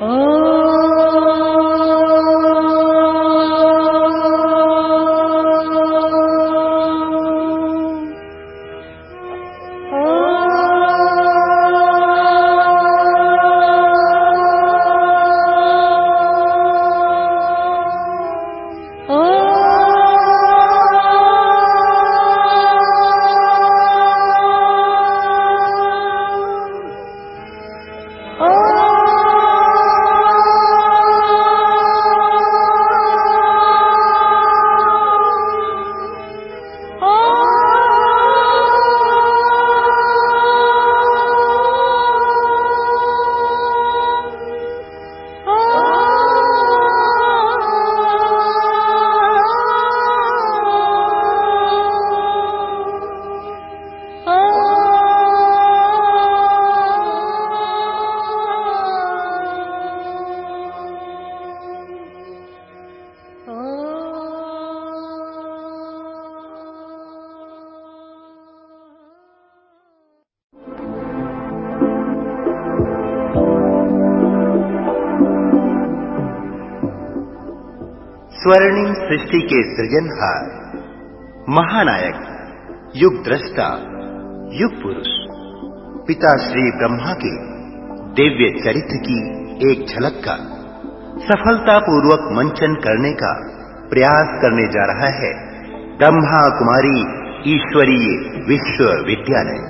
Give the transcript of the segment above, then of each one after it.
स्वर्णिम सृष्टि के सृजनहार, महानायक, युग दृष्टा, युग पुरुष पिता श्री ब्रह्मा के दिव्य चरित्र की एक झलक का सफलतापूर्वक मंचन करने का प्रयास करने जा रहा है ब्रह्मा कुमारी ईश्वरीय विश्वविद्यालय।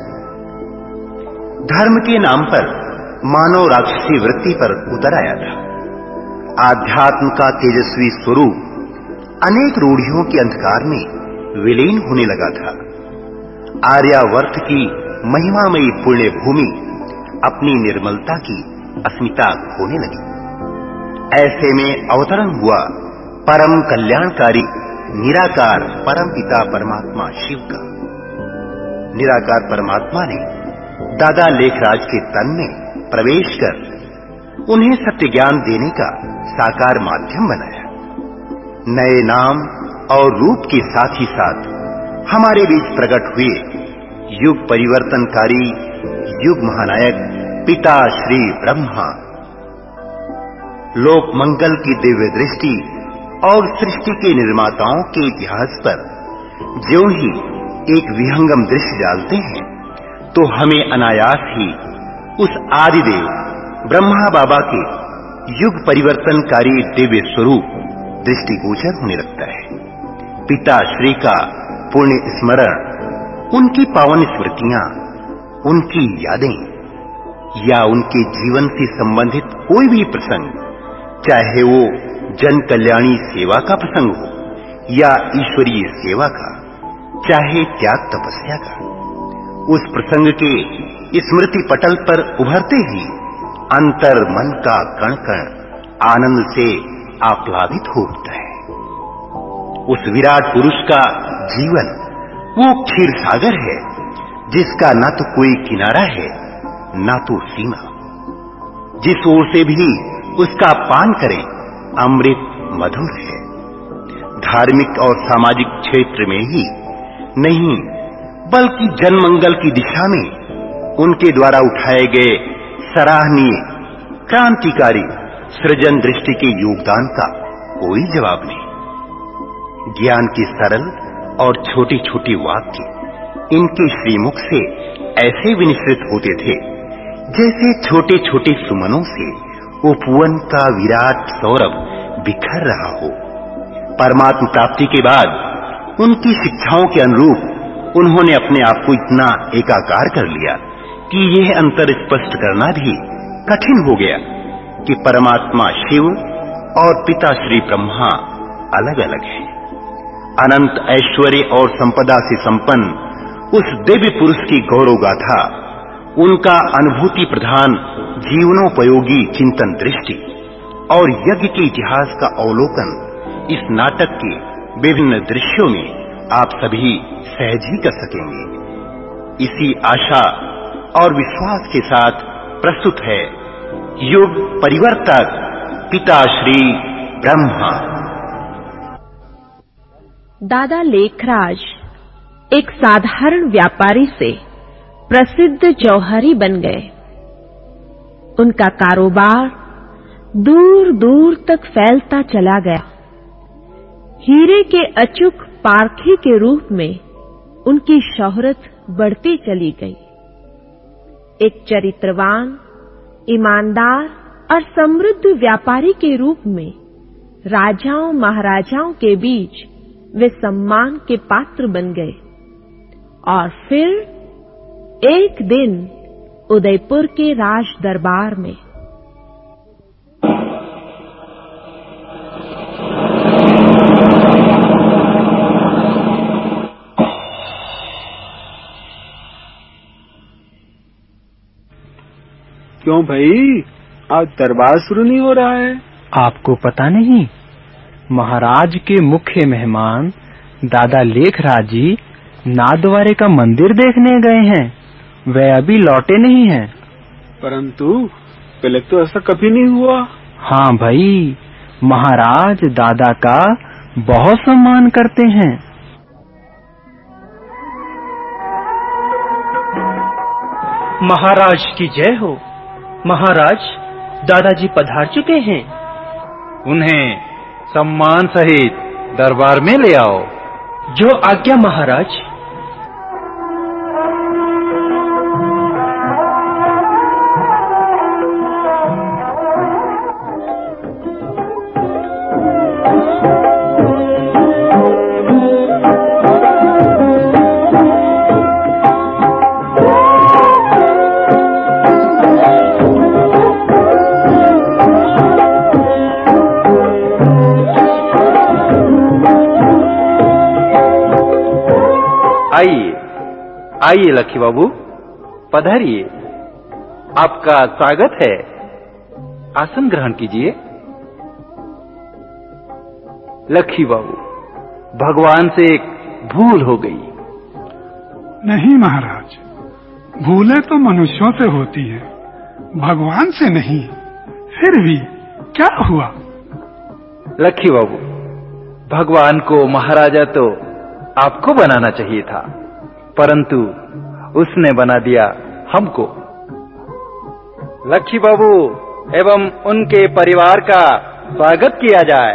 धर्म के नाम पर मानव राक्षसी वृत्ति पर उतर आया था। आध्यात्म का तेजस्वी स्वरूप अनेक रूढ़ियों के अंधकार में विलीन होने लगा था। आर्यावर्त की महिमामयी पुण्य भूमि अपनी निर्मलता की अस्मिता खोने लगी। ऐसे में अवतरण हुआ परम कल्याणकारी निराकार परमपिता परमात्मा शिव का। निराकार परमात्मा ने दादा लेखराज के तन में प्रवेश कर उन्हें सत्य ज्ञान देने का साकार माध्यम बनाया। नए नाम और रूप के साथ ही साथ हमारे बीच प्रकट हुए युग परिवर्तनकारी युग महानायक पिता श्री ब्रह्मा लोक मंगल की दिव्य दृष्टि और सृष्टि के निर्माताओं के इतिहास पर ज्यों ही एक विहंगम दृश्य डालते हैं तो हमें अनायास ही उस आदिदेव ब्रह्मा बाबा के युग परिवर्तनकारी दिव्य स्वरूप दृष्टिगोचर होने लगता है। पिता श्री का पुण्य स्मरण, उनकी पावन स्मृतियां, उनकी यादें या उनके जीवन से संबंधित कोई भी प्रसंग, चाहे वो जन कल्याणी सेवा का प्रसंग हो या ईश्वरीय सेवा का, चाहे त्याग तपस्या का, उस प्रसंग के स्मृति पटल पर उभरते ही अंतर मन का कण कण आनंद से आप्लावित हो उठता है। उस विराट पुरुष का जीवन वो क्षीर सागर है जिसका न तो कोई किनारा है न तो सीमा। जिस ओर से भी उसका पान करें अमृत मधुर है। धार्मिक और सामाजिक क्षेत्र में ही नहीं बल्कि जनमंगल की दिशा में उनके द्वारा उठाए गए सराहनीय क्रांतिकारी सृजन दृष्टि के योगदान का कोई जवाब नहीं। ज्ञान के सरल और छोटे छोटे वाक्य इनके श्रीमुख से ऐसे विनिश्रित होते थे जैसे छोटे छोटे सुमनों से उपवन का विराट सौरभ बिखर रहा हो। परमात्म प्राप्ति के बाद उनकी शिक्षाओं के अनुरूप उन्होंने अपने आप को इतना एकाकार कर लिया कि यह अंतर स्पष्ट करना भी कठिन हो गया कि परमात्मा शिव और पिता श्री ब्रह्मा अलग अलग हैं। अनंत ऐश्वर्य और संपदा से संपन्न उस दिव्य पुरुष की गौरव गाथा, उनका अनुभूति प्रधान जीवनोपयोगी चिंतन दृष्टि और यज्ञ के इतिहास का अवलोकन इस नाटक के विभिन्न दृश्यों में आप सभी सहज ही कर सकेंगे। इसी आशा और विश्वास के साथ प्रस्तुत है युग परिवर्तक पिता श्री ब्रह्मा। दादा लेखराज एक साधारण व्यापारी से प्रसिद्ध जौहरी बन गए। उनका कारोबार दूर दूर तक फैलता चला गया। हीरे के अचूक पारखी के रूप में उनकी शोहरत बढ़ती चली गई। एक चरित्रवान, ईमानदार और समृद्ध व्यापारी के रूप में राजाओं महाराजाओं के बीच वे सम्मान के पात्र बन गए। और फिर एक दिन उदयपुर के राज दरबार में क्यों भाई, आज दरबार शुरू नहीं हो रहा है? आपको पता नहीं, महाराज के मुख्य मेहमान दादा लेखराज जी नाथद्वारे का मंदिर देखने गए हैं। वे अभी लौटे नहीं हैं। परंतु पहले तो ऐसा कभी नहीं हुआ। हाँ भाई, महाराज दादा का बहुत सम्मान करते हैं। महाराज की जय हो। महाराज, दादाजी पधार चुके हैं। उन्हें सम्मान सहित दरबार में ले आओ। जो आज्ञा महाराज। आइए लक्ष्मी बाबू, पधारिए। आपका स्वागत है। आसन ग्रहण कीजिए। लक्ष्मी बाबू, भगवान से एक भूल हो गई। नहीं महाराज, भूलें तो मनुष्यों से होती है, भगवान से नहीं। फिर भी क्या हुआ? लक्ष्मी बाबू, भगवान को महाराजा तो आपको बनाना चाहिए था, परंतु उसने बना दिया हमको। लक्ष्मी बाबू एवं उनके परिवार का स्वागत किया जाए।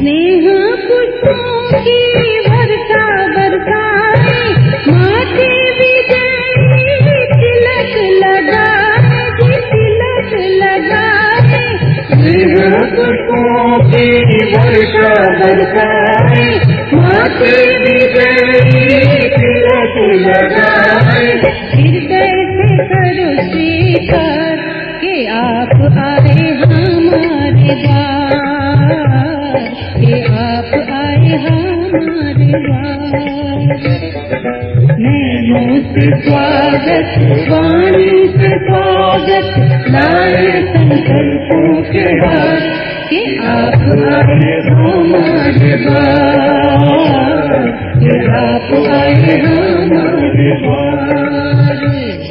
स्नेह पुष्पों की वर्षा बरसाए, माथे विजयी तिलक लगाए जी तिलक लगाए। स्नेह पुष्पों की वर्षा बरसाए, माथे विजयी तिलक लगाए। हृदय से करो स्वीकार कि आप आए हमारे द्वार, कि आप आए हमारे द्वार। नैनों से स्वागत, वाणी से स्वागत, लाए संकल्पों के हार कि आप आए हमारे द्वार, कि आप आए हमारे द्वार।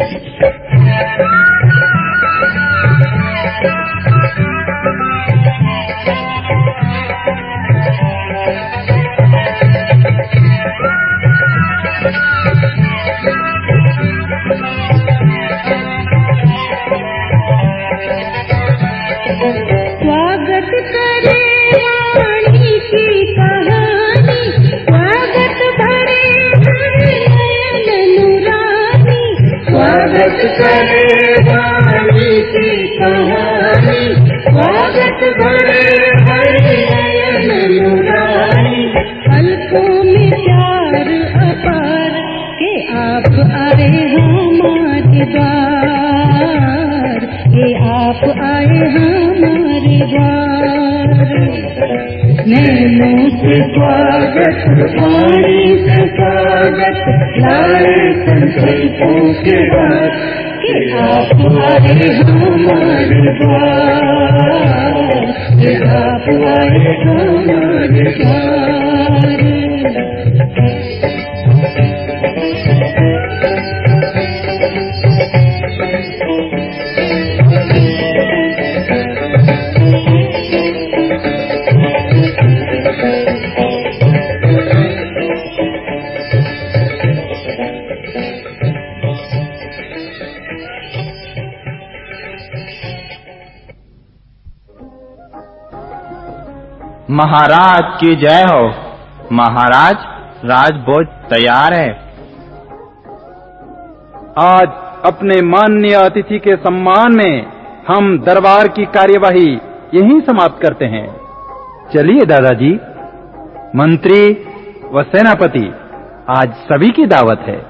स्वागत करे वाणी की कहानी, स्वागत भरे नयन नुरानी। स्वागत करे वाणी की कहानी, स्वागत भरे नयन नुरानी। पलकों में प्यार अपार कि आप आए हमारे द्वार, कि आप आए हमारे द्वार। नैनों से स्वागत, वाणी से स्वागत, लाए संकल्पों के हार कि आप आए हमारे द्वार, कि आप आए हमारे द्वार। महाराज की जय हो। महाराज, राजभोज तैयार है। आज अपने माननीय अतिथि के सम्मान में हम दरबार की कार्यवाही यहीं समाप्त करते हैं। चलिए दादाजी, मंत्री व सेनापति, आज सभी की दावत है।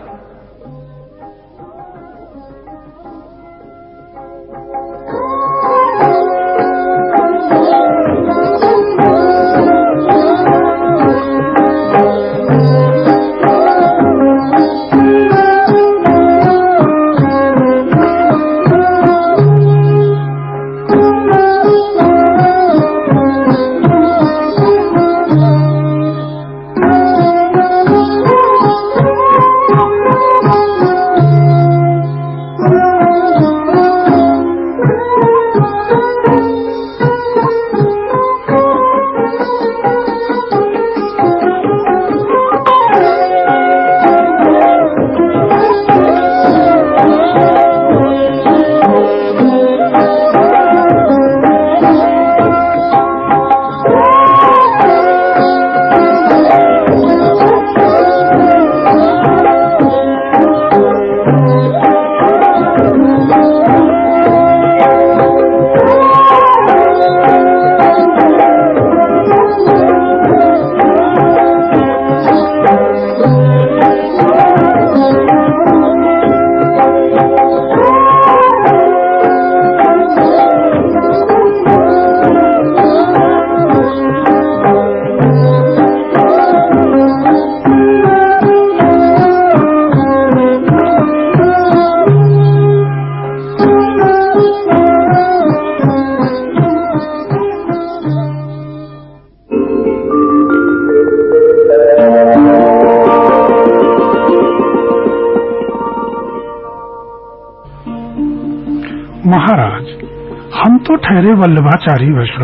महाराज, हम तो ठहरे वल्लभाचारी वैष्णव,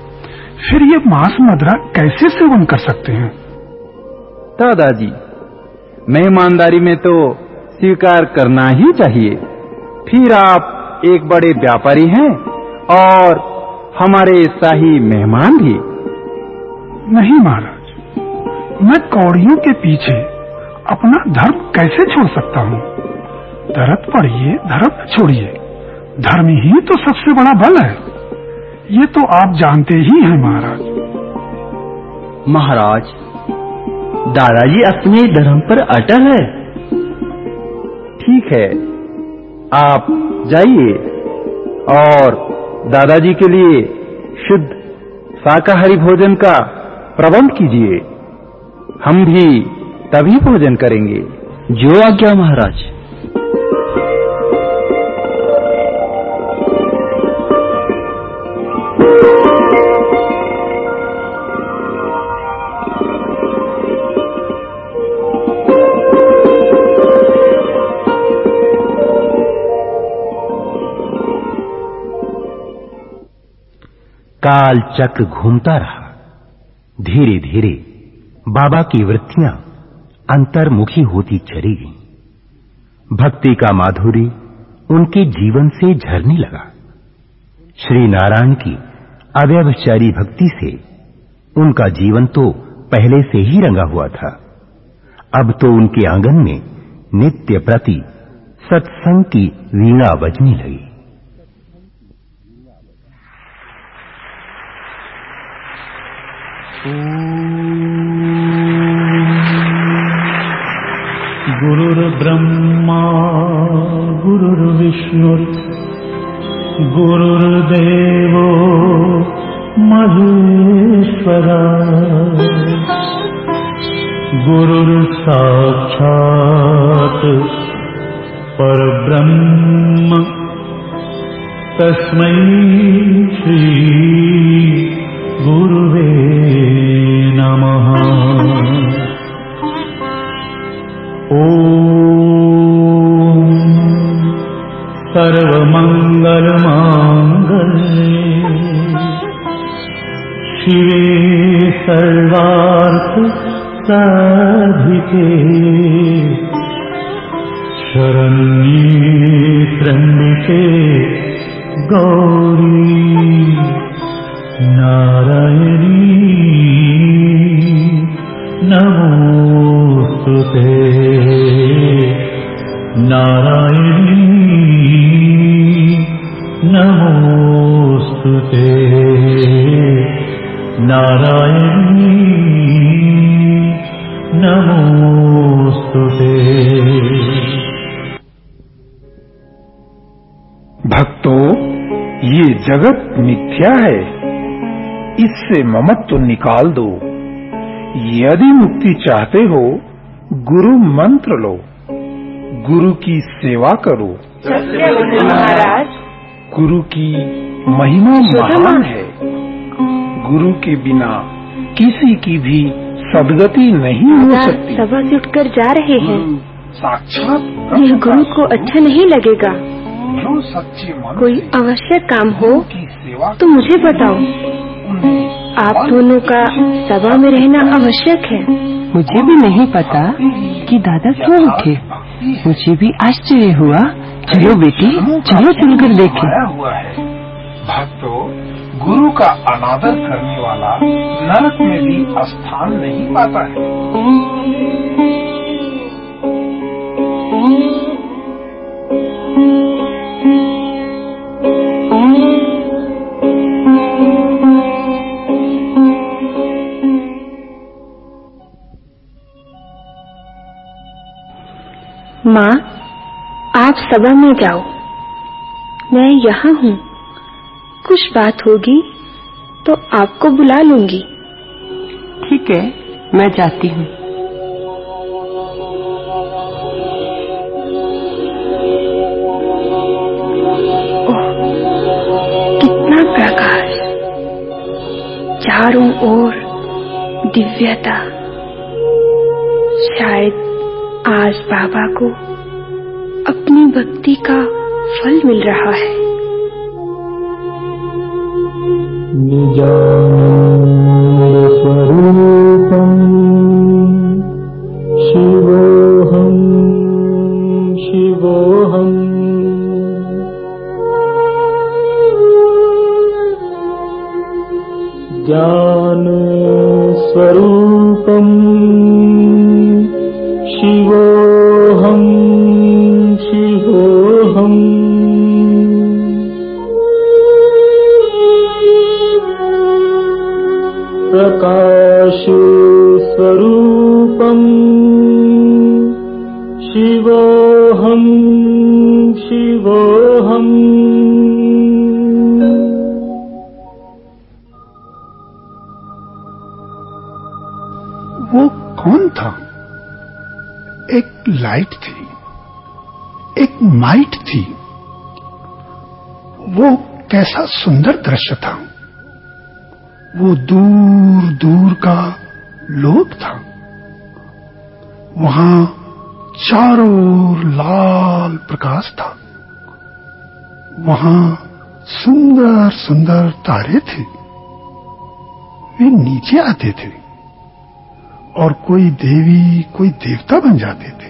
फिर ये मांस मदिरा कैसे सेवन कर सकते हैं? दादाजी, मेहमानदारी में तो स्वीकार करना ही चाहिए। फिर आप एक बड़े व्यापारी हैं और हमारे शाही मेहमान भी। नहीं महाराज, मैं कौड़ियों के पीछे अपना धर्म कैसे छोड़ सकता हूँ? दरद पड़िए, धर्म छोड़िए, धर्म ही तो सबसे बड़ा बल है। ये तो आप जानते ही हैं महाराज। महाराज, दादाजी अपने धर्म पर अटल है। ठीक है, आप जाइए और दादाजी के लिए शुद्ध शाकाहारी भोजन का प्रबंध कीजिए। हम भी तभी भोजन करेंगे। जो आज्ञा महाराज। काल चक्र घूमता रहा। धीरे धीरे बाबा की वृत्तियां अंतर्मुखी होती चली गईं। भक्ति का माधुर्य उनके जीवन से झरने लगा। श्री नारायण की अव्यभिचारी भक्ति से उनका जीवन तो पहले से ही रंगा हुआ था। अब तो उनके आंगन में नित्य प्रति सत्संग की वीणा बजने लगी। गुरुर्ब्रह्मा गुरुर्विष्णुर् गुरुर्देवो महेश्वरा गुरुर्साक्षात् परब्रह्म तस्मै श्री गुरुवे नमः। ओम सर्वमंगलमांगल्ये शिवे सर्वार्थ साधिके शरण्ये त्र्यंबके गौरी नारायणी नमोस्तुते। नारायणी नमोस्तुते। नारायणी नमोस्तुते। भक्तों, ये जगत मिथ्या है, इससे ममत्व निकाल दो। यदि मुक्ति चाहते हो, गुरु मंत्र लो, गुरु की सेवा करो। महाराज, गुरु की महिमा महान है। गुरु के बिना किसी की भी सदगति नहीं हो सकती। सभा से उठकर जा रहे हैं। साक्षात यह गुरु को अच्छा नहीं लगेगा। जो सच्चे मन कोई से आवश्यक काम हो की सेवा तो मुझे बताओ। आप दोनों का सभा में रहना आवश्यक है। मुझे भी नहीं पता कि दादा क्यों उठे। मुझे भी आश्चर्य हुआ। चलो बेटी, चलो चलकर देखें। हुआ है। भक्तों, गुरु का अनादर करने वाला नरक में भी स्थान नहीं पाता है। माँ, आप सभा में जाओ, मैं यहाँ हूँ। कुछ बात होगी तो आपको बुला लूंगी। ठीक है, मैं जाती हूँ। ओह, कितना प्रकाश, चारों ओर दिव्यता। शायद आज बाबा को अपनी भक्ति का फल मिल रहा है। निजानंद स्वरूपम शिवोहम शिवोहम। ज्ञान स्वरूपम शिवोऽहं शिवोऽहम् प्रकाश स्वरूपम शिवोऽहं शिवोऽहम्। वो कौन था? एक लाइट थी, एक माइट थी। वो कैसा सुंदर दृश्य था। वो दूर दूर का लोक था। वहां चारों ओर लाल प्रकाश था। वहां सुंदर सुंदर तारे थे। वे नीचे आते थे और कोई देवी कोई देवता बन जाते थे।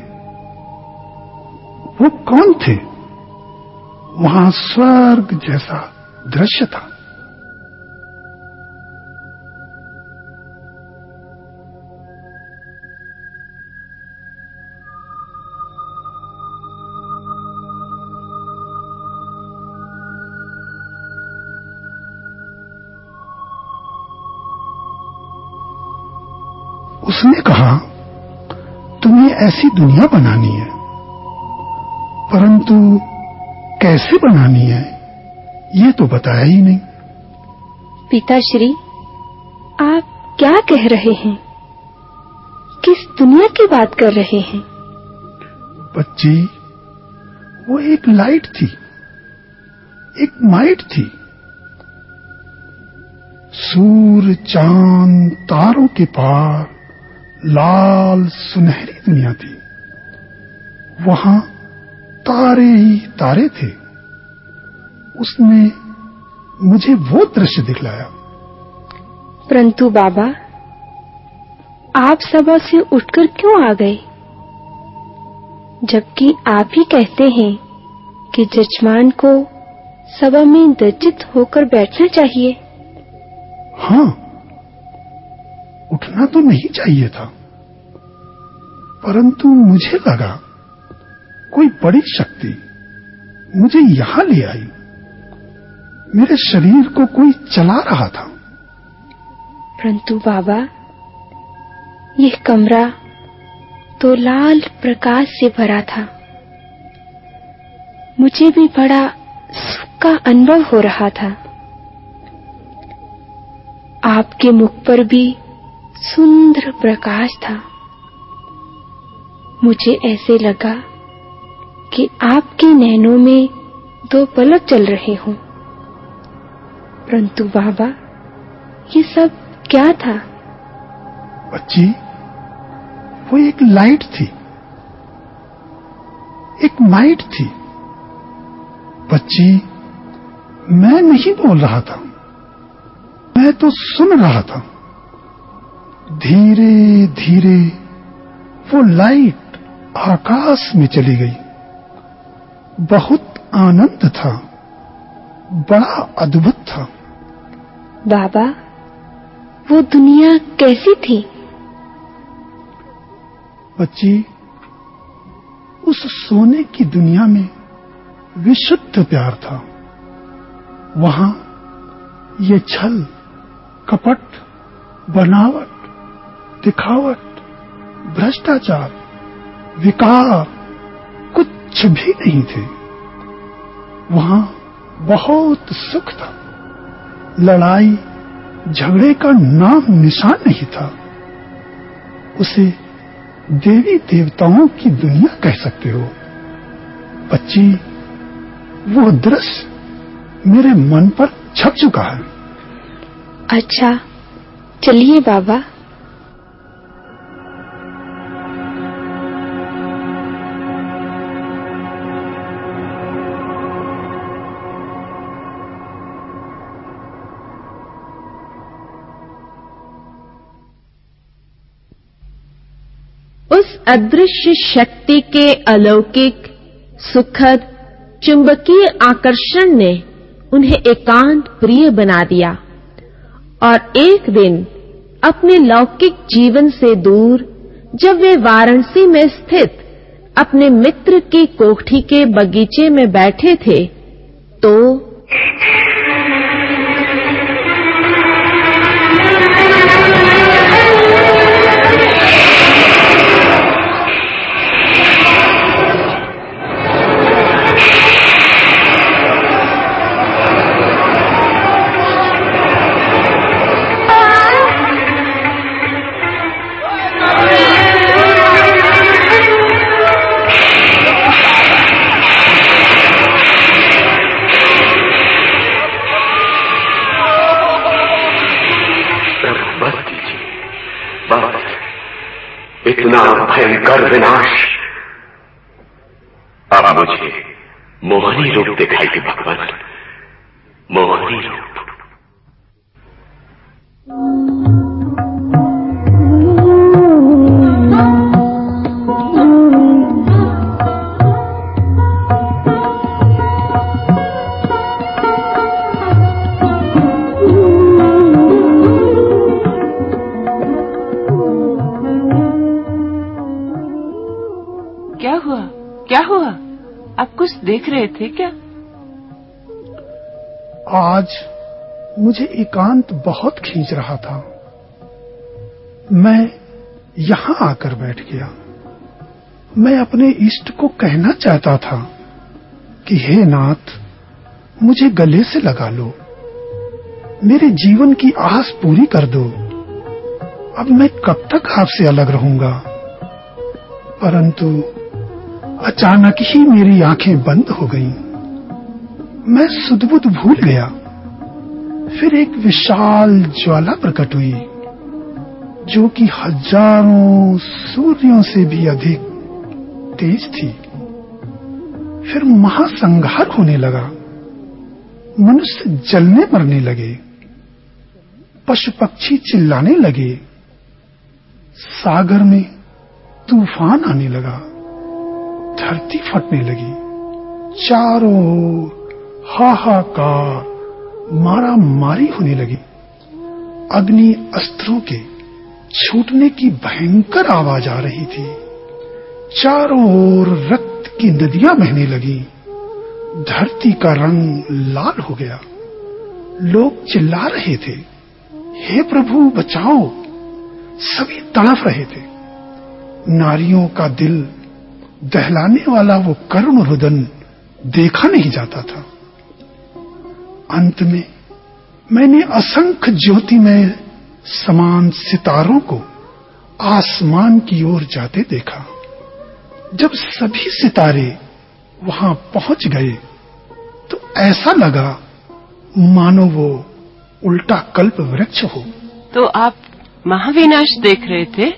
वो कौन थे? वहां स्वर्ग जैसा दृश्य था। उसने कहा, तुम्हें ऐसी दुनिया बनानी है, परंतु कैसे बनानी है ये तो बताया ही नहीं। पिताश्री, आप क्या कह रहे हैं? किस दुनिया की बात कर रहे हैं? बच्ची, वो एक लाइट थी, एक माइट थी। सूर्य चांद तारों के पार लाल सुनहरी दुनिया थी। वहां तारे ही तारे थे। उसने मुझे वो दृश्य दिखलाया। परंतु बाबा, आप सभा से उठकर क्यों आ गए? जबकि आप ही कहते हैं कि जजमान को सभा में दज्जित होकर बैठना चाहिए। हाँ, उठना तो नहीं चाहिए था, परंतु मुझे लगा कोई बड़ी शक्ति मुझे यहां ले आई। मेरे शरीर को कोई चला रहा था। परंतु बाबा, यह कमरा तो लाल प्रकाश से भरा था। मुझे भी बड़ा सुख का अनुभव हो रहा था। आपके मुख पर भी सुंदर प्रकाश था। मुझे ऐसे लगा कि आपके नैनों में दो पलक चल रहे हों। परंतु बाबा, ये सब क्या था? बच्ची, वो एक लाइट थी, एक माइट थी। बच्ची, मैं नहीं बोल रहा था, मैं तो सुन रहा था। धीरे धीरे वो लाइट आकाश में चली गई। बहुत आनंद था, बड़ा अद्भुत था। बाबा, वो दुनिया कैसी थी? बच्ची, उस सोने की दुनिया में विशुद्ध प्यार था। वहां ये छल, कपट, बनावट, दिखावट, भ्रष्टाचार, विकार कुछ भी नहीं थे। वहां बहुत सुख था। लड़ाई झगड़े का नाम निशान नहीं था। उसे देवी देवताओं की दुनिया कह सकते हो। बच्ची, वो दृश्य मेरे मन पर छप चुका है। अच्छा, चलिए बाबा। उस अदृश्य शक्ति के अलौकिक, सुखद, चुंबकीय आकर्षण ने उन्हें एकांत प्रिय बना दिया और एक दिन अपने लौकिक जीवन से दूर जब वे वाराणसी में स्थित अपने मित्र की कोठी के बगीचे में बैठे थे तो इतना भयंकर विनाश अब मुझे मोहनी रूप दिखाई दे भगवान, मोहनी रूप। क्या हुआ? आप कुछ देख रहे थे क्या? आज मुझे एकांत बहुत खींच रहा था। मैं यहाँ आकर बैठ गया। मैं अपने इष्ट को कहना चाहता था कि हे नाथ, मुझे गले से लगा लो, मेरे जीवन की आस पूरी कर दो। अब मैं कब तक आपसे अलग रहूंगा? परंतु अचानक ही मेरी आंखें बंद हो गईं। मैं सुध-बुध भूल गया। फिर एक विशाल ज्वाला प्रकट हुई, जो कि हजारों सूर्यों से भी अधिक तेज थी। फिर महासंहार होने लगा। मनुष्य जलने मरने लगे, पशु पक्षी चिल्लाने लगे, सागर में तूफान आने लगा, धरती फटने लगी, चारों ओर हाहाकार, मारा मारी होने लगी। अग्नि अस्त्रों के छूटने की भयंकर आवाज आ रही थी। चारों ओर रक्त की नदियां बहने लगी। धरती का रंग लाल हो गया। लोग चिल्ला रहे थे, हे प्रभु बचाओ। सभी तड़प रहे थे। नारियों का दिल दहलाने वाला वो करुण रुदन देखा नहीं जाता था। अंत में मैंने असंख्य ज्योतिमय समान सितारों को आसमान की ओर जाते देखा। जब सभी सितारे वहां पहुंच गए तो ऐसा लगा मानो वो उल्टा कल्प वृक्ष हो। तो आप महाविनाश देख रहे थे?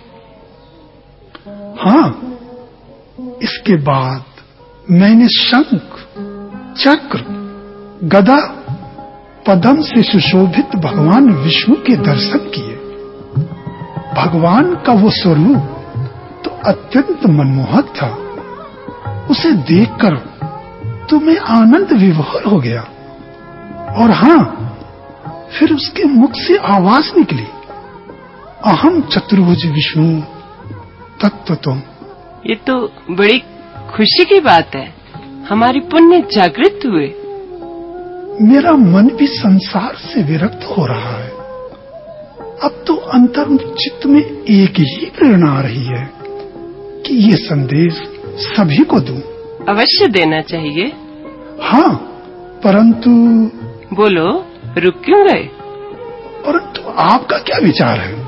हाँ। इसके बाद मैंने शंख, चक्र, गदा, पद्म से सुशोभित भगवान विष्णु के दर्शन किए। भगवान का वो स्वरूप तो अत्यंत मनमोहक था। उसे देखकर तो मैं आनंद विभोर हो गया। और हाँ, फिर उसके मुख से आवाज निकली, अहम चतुर्भुज विष्णु तत्त्वतम। ये तो बड़ी खुशी की बात है। हमारी पुण्य जागृत हुए। मेरा मन भी संसार से विरक्त हो रहा है। अब तो अंतर चित्त में एक ही प्रेरणा आ रही है कि ये संदेश सभी को दूं। अवश्य देना चाहिए। हाँ, परंतु। बोलो, रुक क्यों गए? परंतु आपका क्या विचार है?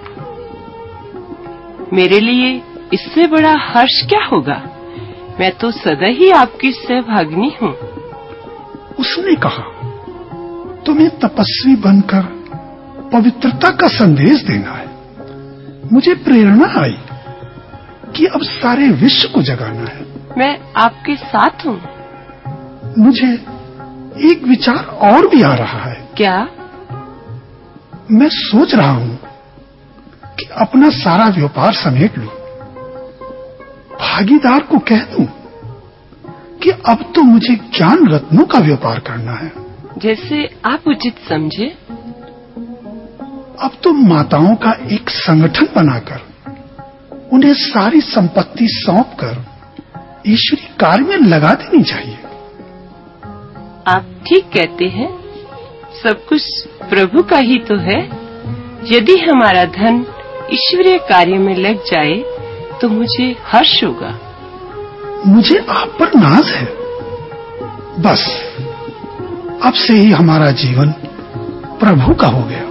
मेरे लिए इससे बड़ा हर्ष क्या होगा? मैं तो सदा ही आपकी सहभागिनी हूँ। उसने कहा, तुम्हें तपस्वी बनकर पवित्रता का संदेश देना है। मुझे प्रेरणा आई कि अब सारे विश्व को जगाना है। मैं आपके साथ हूँ। मुझे एक विचार और भी आ रहा है। क्या? मैं सोच रहा हूँ कि अपना सारा व्यापार समेट लूं। भागीदार को कह दूं कि अब तो मुझे ज्ञान रत्नों का व्यापार करना है। जैसे आप उचित समझे। अब तो माताओं का एक संगठन बनाकर उन्हें सारी संपत्ति सौंपकर ईश्वरीय कार्य में लगा देनी चाहिए। आप ठीक कहते हैं, सब कुछ प्रभु का ही तो है। यदि हमारा धन ईश्वरीय कार्य में लग जाए तो मुझे हर्ष होगा। मुझे आप पर नाज है। बस अब से ही हमारा जीवन प्रभु का हो गया।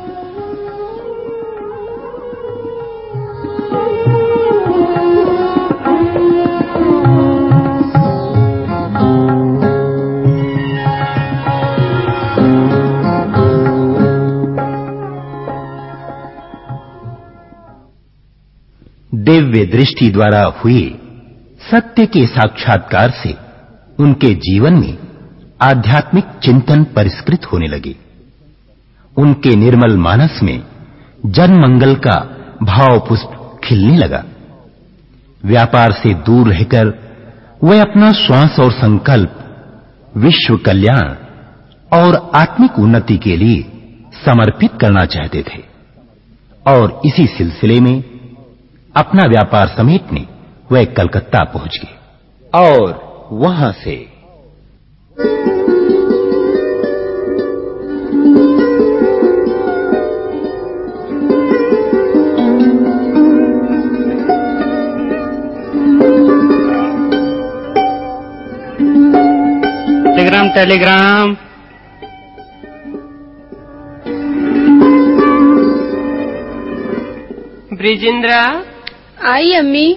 दिव्य दृष्टि द्वारा हुए सत्य के साक्षात्कार से उनके जीवन में आध्यात्मिक चिंतन परिष्कृत होने लगे। उनके निर्मल मानस में जन मंगल का भाव पुष्प खिलने लगा। व्यापार से दूर रहकर वे अपना श्वास और संकल्प विश्व कल्याण और आत्मिक उन्नति के लिए समर्पित करना चाहते थे और इसी सिलसिले में अपना व्यापार समेटने वे कलकत्ता पहुंच गए और वहां से टेलीग्राम ब्रिजेंद्रा। आई अम्मी।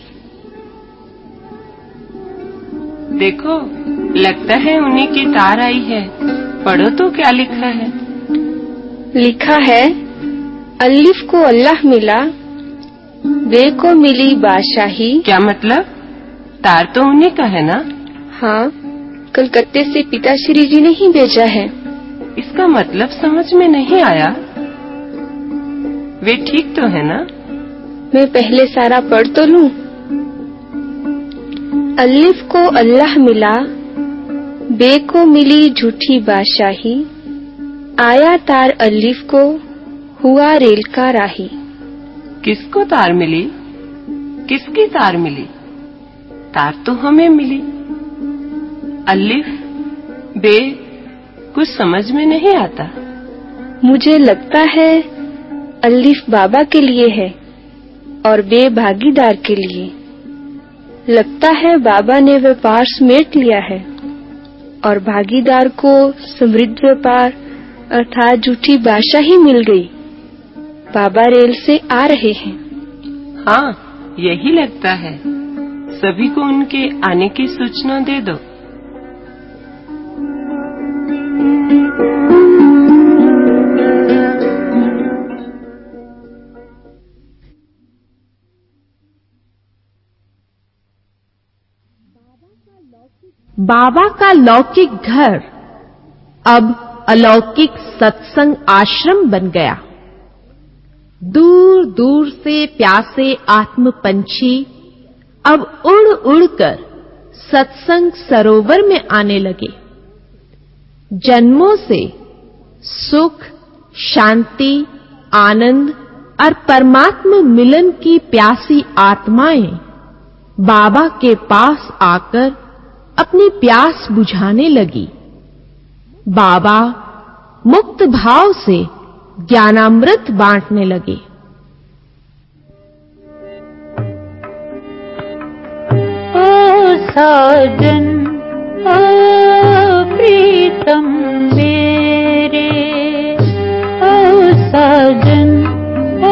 देखो, लगता है उन्हीं की तार आई है। पढ़ो तो क्या लिखा है। लिखा है, अलिफ को अल्लाह मिला, बे को मिली बादशाही। क्या मतलब? तार तो उन्हीं का है ना? हाँ, कलकत्ते से पिताश्री जी ने ही भेजा है। इसका मतलब समझ में नहीं आया। वे ठीक तो है ना? मैं पहले सारा पढ़ तो लूं। अलिफ को अल्लाह मिला, बे को मिली झूठी बादशाही, आया तार अलिफ को, हुआ रेल का राही। किसको तार मिली? किसकी तार मिली? तार तो हमें मिली। अलिफ बे कुछ समझ में नहीं आता। मुझे लगता है अलिफ बाबा के लिए है और बे भागीदार के लिए। लगता है बाबा ने व्यापार समेट लिया है और भागीदार को समृद्ध व्यापार अर्थात झूठी बादशाही मिल गई। बाबा रेल से आ रहे हैं। हाँ, यही लगता है। सभी को उनके आने की सूचना दे दो। बाबा का लौकिक घर अब अलौकिक सत्संग आश्रम बन गया। दूर दूर से प्यासे आत्म पंछी अब उड़ उड़कर सत्संग सरोवर में आने लगे। जन्मों से सुख, शांति, आनंद और परमात्मा मिलन की प्यासी आत्माएं बाबा के पास आकर अपनी प्यास बुझाने लगी। बाबा मुक्त भाव से ज्ञानामृत बांटने लगे। ओ साजन, ओ प्रीतम मेरे, ओ साजन, ओ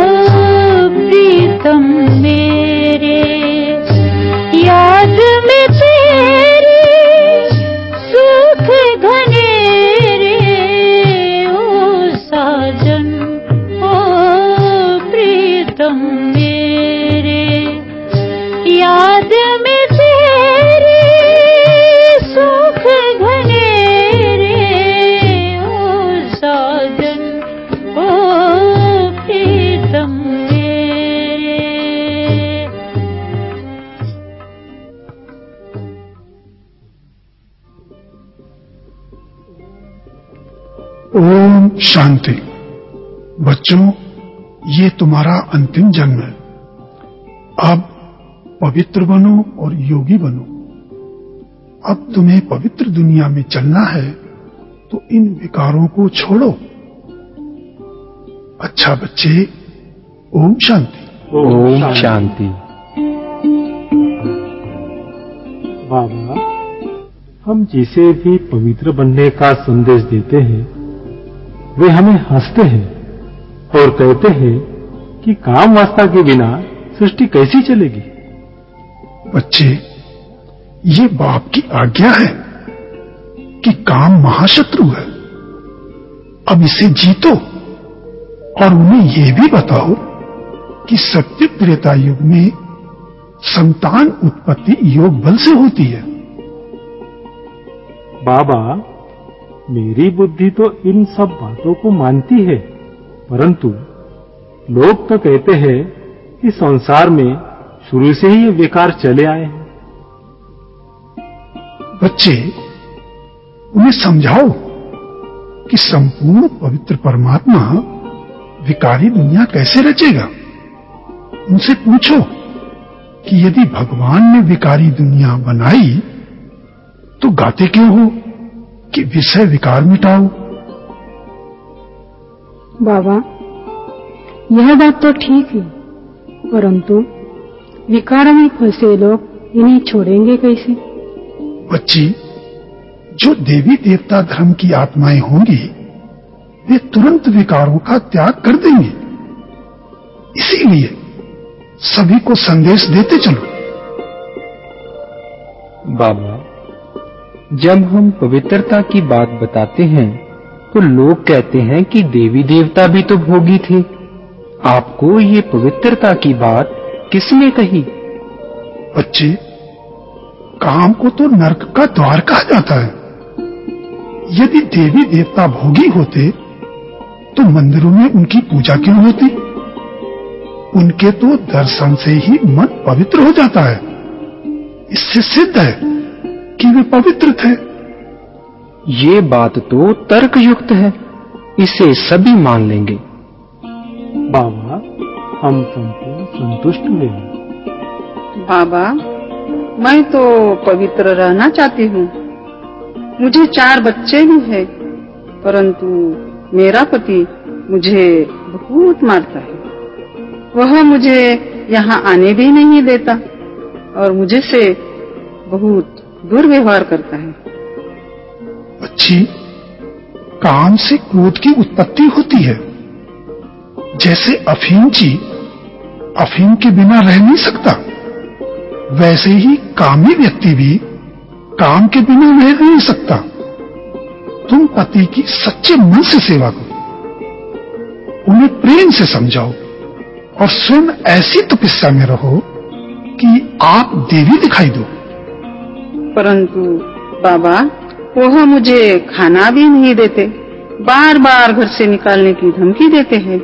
प्रीतम मेरे, याद में तेरे सुख घनेरे। ओ साजन, ओ प्रीतम मेरे, याद में तेरे सुख घनेरे। ओ साजन, ओ प्रीतम मेरे। ओम शांति। बच्चों, ये तुम्हारा अंतिम जन्म है। अब पवित्र बनो और योगी बनो। अब तुम्हें पवित्र दुनिया में चलना है, तो इन विकारों को छोड़ो। अच्छा बच्चे, ओम शांति। ओम शांति। बाबा, हम जिसे भी पवित्र बनने का संदेश देते हैं, वे हमें हंसते हैं और कहते हैं कि काम वास्ता के बिना सृष्टि कैसी चलेगी। बच्चे, ये बाप की आज्ञा है कि काम महाशत्रु है। अब इसे जीतो और उन्हें ये भी बताओ कि सत्य त्रेता युग में संतान उत्पत्ति योग बल से होती है। बाबा, मेरी बुद्धि तो इन सब बातों को मानती है, परंतु लोग तो कहते हैं कि संसार में शुरू से ही ये विकार चले आए हैं। बच्चे, उन्हें समझाओ कि संपूर्ण पवित्र परमात्मा विकारी दुनिया कैसे रचेगा। उनसे पूछो कि यदि भगवान ने विकारी दुनिया बनाई तो गाते क्यों हो कि विषय विकार मिटाओ। बाबा, यह बात तो ठीक है, परंतु विकार में फंसे लोग इन्हें छोड़ेंगे कैसे? बच्ची, जो देवी देवता धर्म की आत्माएं होंगी, वे तुरंत विकारों का त्याग कर देंगे। इसीलिए सभी को संदेश देते चलो। बाबा, जब हम पवित्रता की बात बताते हैं तो लोग कहते हैं कि देवी देवता भी तो भोगी थे। आपको ये पवित्रता की बात किसने कही? बच्चे, काम को तो नरक का द्वार कहा जाता है। यदि देवी देवता भोगी होते तो मंदिरों में उनकी पूजा क्यों होती? उनके तो दर्शन से ही मन पवित्र हो जाता है। इससे सिद्ध है कि वे पवित्र थे। ये बात तो तर्कयुक्त है, इसे सभी मान लेंगे। बाबा, हम संपूर्ण संतुष्ट हुए। बाबा, मैं तो पवित्र रहना चाहती हूँ। मुझे 4 बच्चे भी हैं, परंतु मेरा पति मुझे बहुत मारता है। वह मुझे यहाँ आने भी नहीं देता और मुझे से बहुत दुर्व्यवहार करता है। बच्ची, काम से क्रोध की उत्पत्ति होती है। जैसे अफीमची अफीम के बिना रह नहीं सकता, वैसे ही कामी व्यक्ति भी काम के बिना रह नहीं सकता। तुम पति की सच्चे मन से सेवा करो, उन्हें प्रेम से समझाओ और स्वयं ऐसी तपस्या में रहो कि आप देवी दिखाई दो। परंतु बाबा, वह मुझे खाना भी नहीं देते, बार बार घर से निकालने की धमकी देते हैं।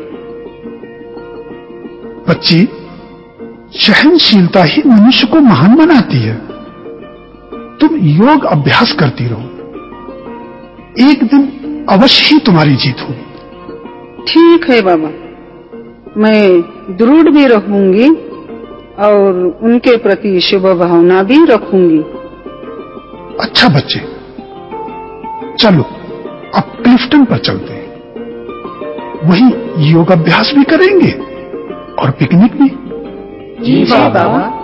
बच्ची, सहनशीलता ही मनुष्य को महान बनाती है। तुम योग अभ्यास करती रहो, एक दिन अवश्य ही तुम्हारी जीत होगी। ठीक है बाबा, मैं दृढ़ भी रहूंगी और उनके प्रति शुभ भावना भी रखूंगी। अच्छा बच्चे, चलो अब क्लिफ्टन पर चलते हैं। वहीं योग अभ्यास भी करेंगे और पिकनिक भी। जी बाबा।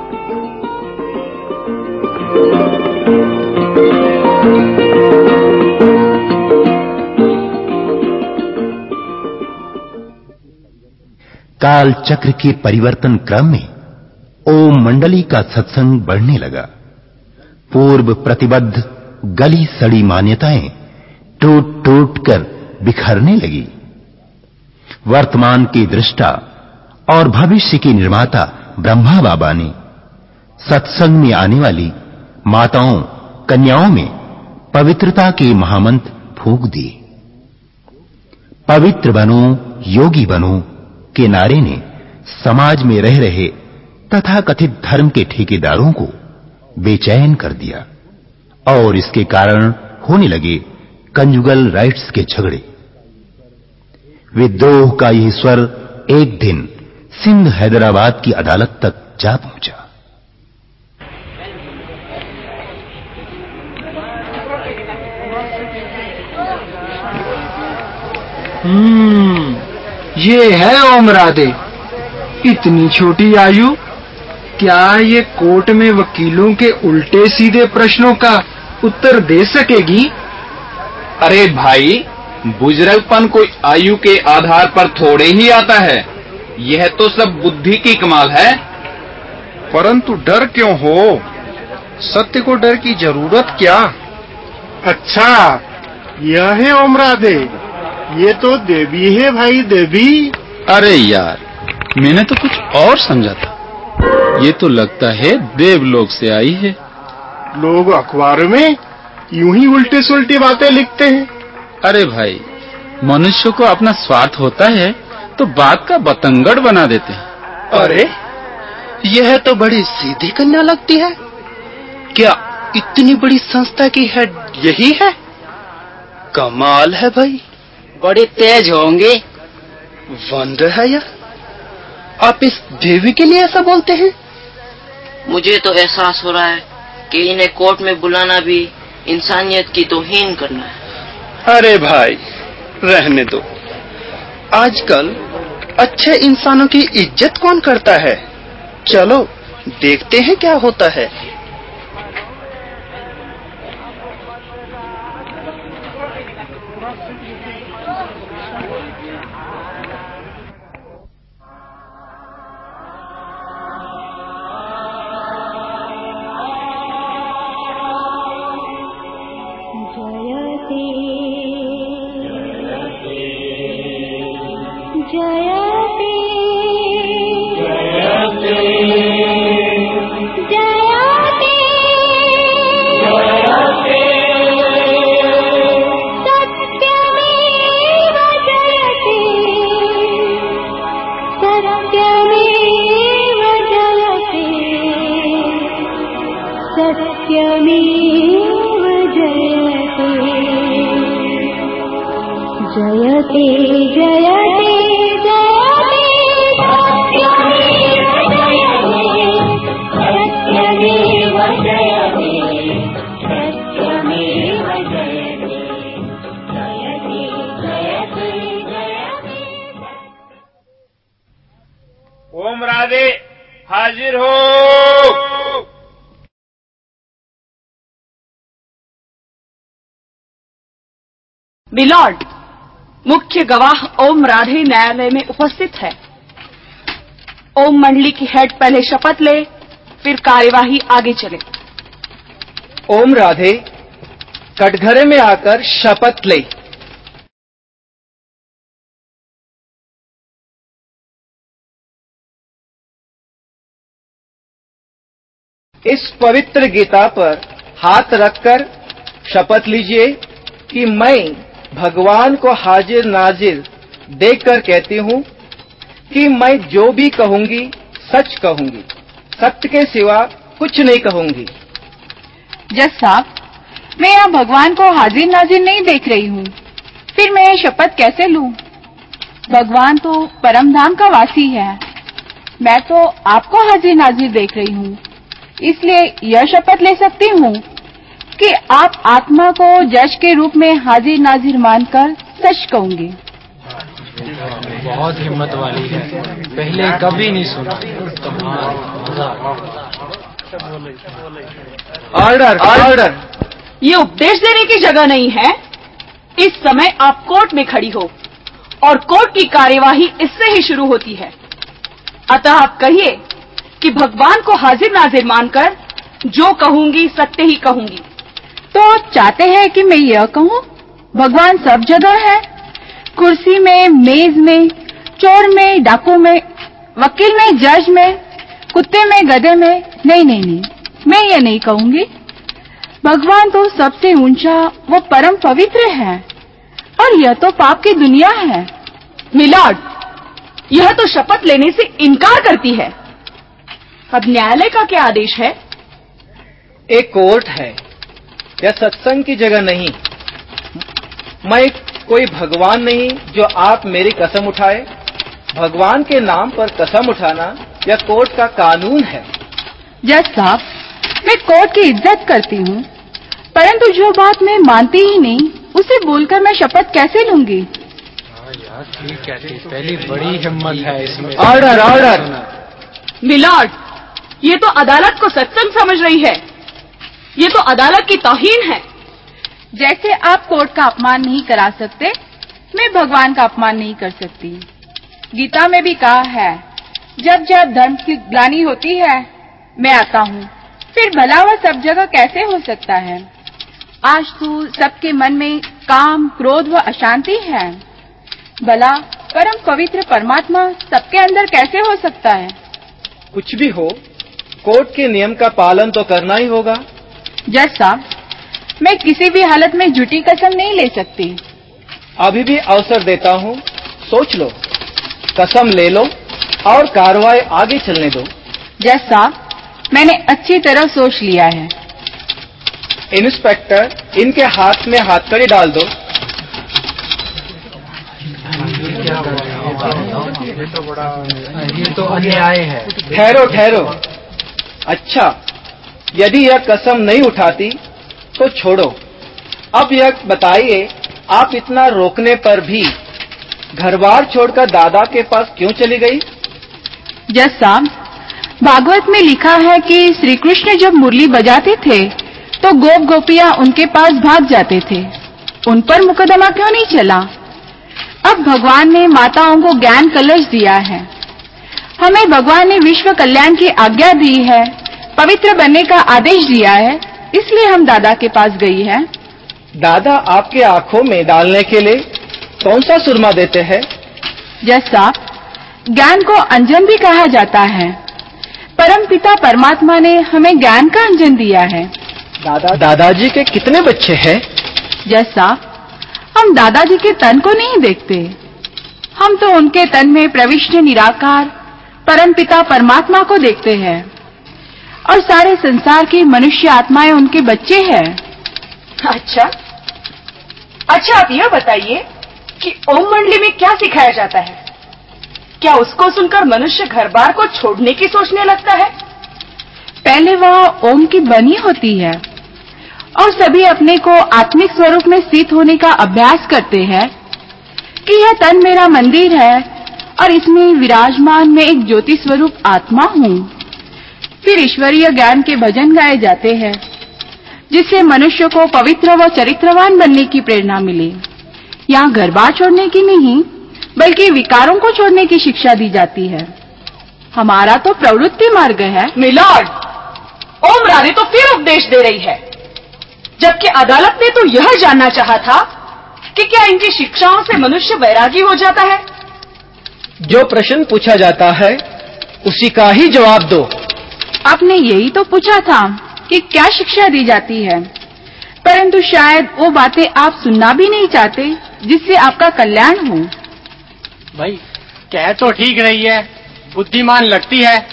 काल चक्र के परिवर्तन क्रम में ओम मंडली का सत्संग बढ़ने लगा। पूर्व प्रतिबद्ध गली सड़ी मान्यताएं टूट टूट कर बिखरने लगी। वर्तमान के दृष्टा और भविष्य के निर्माता ब्रह्मा बाबा ने सत्संग में आने वाली माताओं कन्याओं में पवित्रता के महामंत्र फूंक दिए। पवित्र बनो, योगी बनो के नारे ने समाज में रह रहे तथाकथित धर्म के ठेकेदारों को बेचैन कर दिया और इसके कारण होने लगे कंजुगल राइट्स के झगड़े। विद्रोह का यह स्वर एक दिन सिंध हैदराबाद की अदालत तक जा पहुंचा। ये है ओम राधे, इतनी छोटी आयु, क्या ये कोर्ट में वकीलों के उल्टे सीधे प्रश्नों का उत्तर दे सकेगी? अरे भाई, बुजुर्गपन कोई आयु के आधार पर थोड़े ही आता है, यह तो सब बुद्धि की कमाल है। परंतु डर क्यों हो? सत्य को डर की जरूरत क्या? अच्छा, यह है ओम राधे, ये तो देवी है भाई, देवी। अरे यार, मैंने तो कुछ और समझा था, ये तो लगता है देवलोक से आई है। लोग अखबार में यूं ही उल्टे सुल्टी बातें लिखते हैं। अरे भाई, मनुष्य को अपना स्वार्थ होता है तो बात का बतंगड़ बना देते हैं। अरे, यह तो बड़ी सीधी कन्या लगती है। क्या इतनी बड़ी संस्था की हेड यही है? कमाल है भाई, बड़े तेज होंगे। वंडर है यह। आप इस देवी के लिए ऐसा बोलते हैं? मुझे तो एहसास हो रहा है कि इन्हें कोर्ट में बुलाना भी इंसानियत की तौहीन करना है। अरे भाई, रहने दो। आजकल अच्छे इंसानों की इज्जत कौन करता है? चलो देखते हैं क्या होता है। ओम राधे, हाजिर हो। मिलॉर्ड, मुख्य गवाह ओम राधे न्यायालय में उपस्थित है। ओम मंडली की हेड पहले शपथ ले, फिर कार्यवाही आगे चले। ओम राधे, कटघरे में आकर शपथ ले। इस पवित्र गीता पर हाथ रखकर शपथ लीजिए कि मैं भगवान को हाजिर नाजिर देखकर कहती हूँ कि मैं जो भी कहूंगी सच कहूंगी, सत्य के सिवा कुछ नहीं कहूंगी। जज साहब, मैं यहाँ भगवान को हाजिर नाजिर नहीं देख रही हूँ, फिर मैं ये शपथ कैसे लूँ? भगवान तो परम धाम का वासी है, मैं तो आपको हाजिर नाजिर देख रही हूँ, इसलिए यह शपथ ले सकती हूँ कि आप आत्मा को जज के रूप में हाजिर नाजिर मानकर सच कहूंगी। बहुत हिम्मत वाली है, पहले कभी नहीं सुना। Order, order. ये उपदेश देने की जगह नहीं है। इस समय आप कोर्ट में खड़ी हो और कोर्ट की कार्यवाही इससे ही शुरू होती है। अतः आप कहिए कि भगवान को हाजिर नाजिर मानकर जो कहूंगी सत्य ही कहूंगी। तो चाहते हैं कि मैं यह कहूँ, भगवान सब जगह है, कुर्सी में, मेज में, चोर में, डाकू में, वकील में, जज में, कुत्ते में, गधे में। नहीं नहीं नहीं, मैं ये नहीं कहूंगी। भगवान तो सबसे ऊंचा वो परम पवित्र है और यह तो पाप की दुनिया है। मिलॉर्ड, यह तो शपथ लेने से इनकार करती है। अब न्यायालय का क्या आदेश है? एक कोर्ट है, यह सत्संग की जगह नहीं। मैं कोई भगवान नहीं जो आप मेरी कसम उठाए। भगवान के नाम पर कसम उठाना यह कोर्ट का कानून है। जज साहब, मैं कोर्ट की इज्जत करती हूँ, परंतु जो बात मैं मानती ही नहीं उसे बोलकर मैं शपथ कैसे लूंगी? यार ठीक कहती, पहली बड़ी हिम्मत है इसमें। Order order. मिलॉर्ड, ये तो अदालत को सत्संग समझ रही है। ये तो अदालत की तौहीन है। जैसे आप कोर्ट का अपमान नहीं करा सकते, मैं भगवान का अपमान नहीं कर सकती। गीता में भी कहा है, जब जब धर्म की ग्लानि होती है मैं आता हूँ, फिर भला वह सब जगह कैसे हो सकता है? आज तो सबके मन में काम, क्रोध व अशांति है। भला परम पवित्र परमात्मा सबके अंदर कैसे हो सकता है? कुछ भी हो, कोर्ट के नियम का पालन तो करना ही होगा। जज साहब, मैं किसी भी हालत में झूठी कसम नहीं ले सकती। अभी भी अवसर देता हूँ, सोच लो, कसम ले लो और कार्रवाई आगे चलने दो। जज साहब, मैंने अच्छी तरह सोच लिया है। इंस्पेक्टर, इनके हाथ में हाथकड़ी डाल दो। ये तो अन्याय है। ठहरो ठहरो। अच्छा, यदि यह कसम नहीं उठाती तो छोड़ो। अब यह बताइए, आप इतना रोकने पर भी घर बार छोड़कर दादा के पास क्यों चली गई? जज साहब, भागवत में लिखा है कि श्री कृष्ण जब मुरली बजाते थे तो गोप गोपियां उनके पास भाग जाते थे। उन पर मुकदमा क्यों नहीं चला? अब भगवान ने माताओं को ज्ञान कलश दिया है। हमें भगवान ने विश्व कल्याण की आज्ञा दी है, पवित्र बनने का आदेश दिया है, इसलिए हम दादा के पास गई है। दादा आपके आंखों में डालने के लिए कौन सा सुरमा देते हैं? जज साहब, ज्ञान को अंजन भी कहा जाता है। परम पिता परमात्मा ने हमें ज्ञान का अंजन दिया है। दादाजी के कितने बच्चे हैं? जज साहब, हम दादाजी के तन को नहीं देखते, हम तो उनके तन में प्रविष्ट निराकार परम पिता परमात्मा को देखते हैं, और सारे संसार की मनुष्य आत्माएं उनके बच्चे हैं। अच्छा, आप यह बताइए कि ओम मंडली में क्या सिखाया जाता है? क्या उसको सुनकर मनुष्य घर बार को छोड़ने की सोचने लगता है? पहले वह ओम की बनी होती है और सभी अपने को आत्मिक स्वरूप में स्थित होने का अभ्यास करते हैं कि यह तन मेरा मंदिर है और इसमें विराजमान मैं एक ज्योति स्वरूप आत्मा हूँ। फिर ईश्वरीय ज्ञान के भजन गाए जाते हैं जिससे मनुष्य को पवित्र व चरित्रवान बनने की प्रेरणा मिले। यहाँ घर बार छोड़ने की नहीं, बल्कि विकारों को छोड़ने की शिक्षा दी जाती है। हमारा तो प्रवृत्ति मार्ग है। मिलॉर्ड, ओम रानी तो फिर उपदेश दे रही है, जबकि अदालत ने तो यह जानना चाहा था कि क्या इनकी शिक्षाओं से मनुष्य वैरागी हो जाता है? जो प्रश्न पूछा जाता है उसी का ही जवाब दो। आपने यही तो पूछा था कि क्या शिक्षा दी जाती है, परंतु शायद वो बातें आप सुनना भी नहीं चाहते जिससे आपका कल्याण हो। भाई, कह तो ठीक रही है, बुद्धिमान लगती है।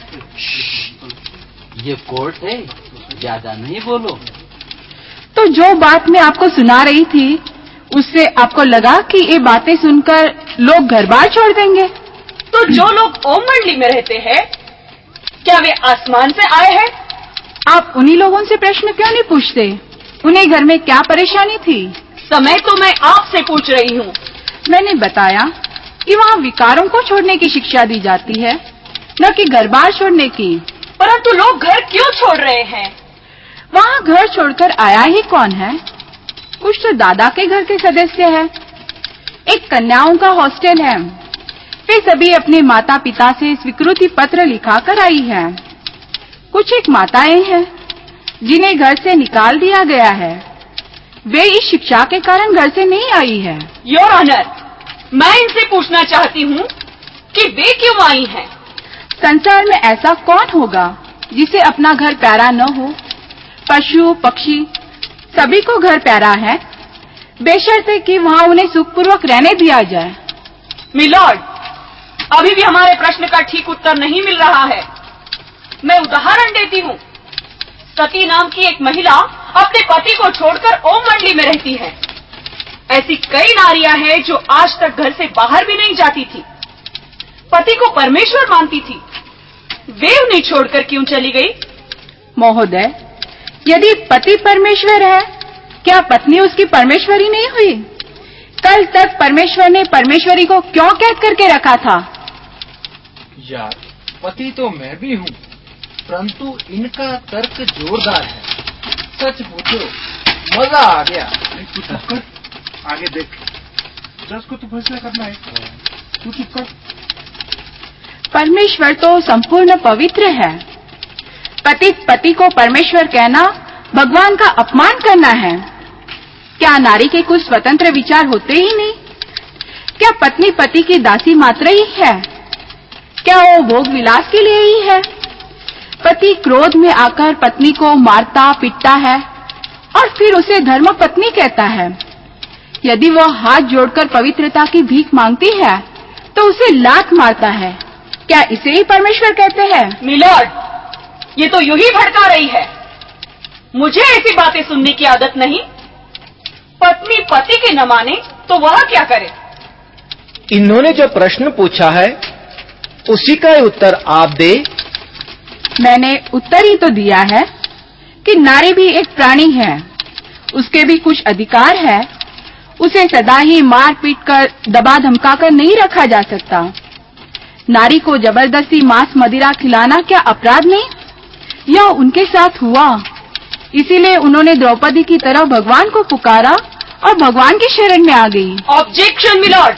ये कोर्ट है, ज्यादा नहीं बोलो। तो जो बात मैं आपको सुना रही थी उससे आपको लगा कि ये बातें सुनकर लोग घर बार छोड़ देंगे? तो जो लोग ओम मंडली में रहते हैं, क्या वे आसमान से आए हैं? आप उन्हीं लोगों से प्रश्न क्यों नहीं पूछते? उन्हें घर में क्या परेशानी थी? समय तो मैं आपसे पूछ रही हूँ। मैंने बताया कि वहाँ विकारों को छोड़ने की शिक्षा दी जाती है, न कि घर बार छोड़ने की। परंतु लोग घर क्यों छोड़ रहे हैं? वहाँ घर छोड़कर आया ही कौन है? कुछ तो दादा के घर के सदस्य है। एक कन्याओं का हॉस्टल है। वे सभी अपने माता पिता से स्वीकृति पत्र लिखा कर आई है। कुछ एक माताएं हैं जिन्हें घर से निकाल दिया गया है। वे इस शिक्षा के कारण घर से नहीं आई है। योर ऑनर, मैं इनसे पूछना चाहती हूँ कि वे क्यों आई हैं? संसार में ऐसा कौन होगा जिसे अपना घर प्यारा न हो? पशु पक्षी सभी को घर प्यारा है, बेशर्ते कि वहाँ उन्हें सुखपूर्वक रहने दिया जाए। मिलॉर्ड, अभी भी हमारे प्रश्न का ठीक उत्तर नहीं मिल रहा है। मैं उदाहरण देती हूँ। सती नाम की एक महिला अपने पति को छोड़कर ओम मंडली में रहती है। ऐसी कई नारियां हैं जो आज तक घर से बाहर भी नहीं जाती थी, पति को परमेश्वर मानती थी। वे उन्हें छोड़कर क्यों चली गई? महोदय, यदि पति परमेश्वर है, क्या पत्नी उसकी परमेश्वरी नहीं हुई? कल तक परमेश्वर ने परमेश्वरी को क्यों कैद करके रखा था? यार, पति तो मैं भी हूँ, परंतु इनका तर्क जोरदार है। सच पूछो, मजा आ गया। तू चुप कर, आगे देख। जज को तो फैसला करना है, तू चुप कर। परमेश्वर तो संपूर्ण पवित्र है। पति पति को परमेश्वर कहना भगवान का अपमान करना है। क्या नारी के कुछ स्वतंत्र विचार होते ही नहीं? क्या पत्नी पति की दासी मात्र ही है? क्या वो भोग विलास के लिए ही है? पति क्रोध में आकर पत्नी को मारता पीटता है और फिर उसे धर्म पत्नी कहता है। यदि वह हाथ जोड़कर पवित्रता की भीख मांगती है तो उसे लात मारता है। क्या इसे ही परमेश्वर कहते हैं? मिलॉर्ड, ये तो यूं ही भड़का रही है। मुझे ऐसी बातें सुनने की आदत नहीं। पत्नी पति के न माने तो वह क्या करे? इन्होंने जो प्रश्न पूछा है उसी का उत्तर आप दे। मैंने उत्तर ही तो दिया है कि नारी भी एक प्राणी है, उसके भी कुछ अधिकार है। उसे सदा ही मार पीट कर दबा धमकाकर नहीं रखा जा सकता। नारी को जबरदस्ती मांस मदिरा खिलाना क्या अपराध नहीं? यह उनके साथ हुआ, इसीलिए उन्होंने द्रौपदी की तरह भगवान को पुकारा और भगवान की शरण में आ गई। Objection milord.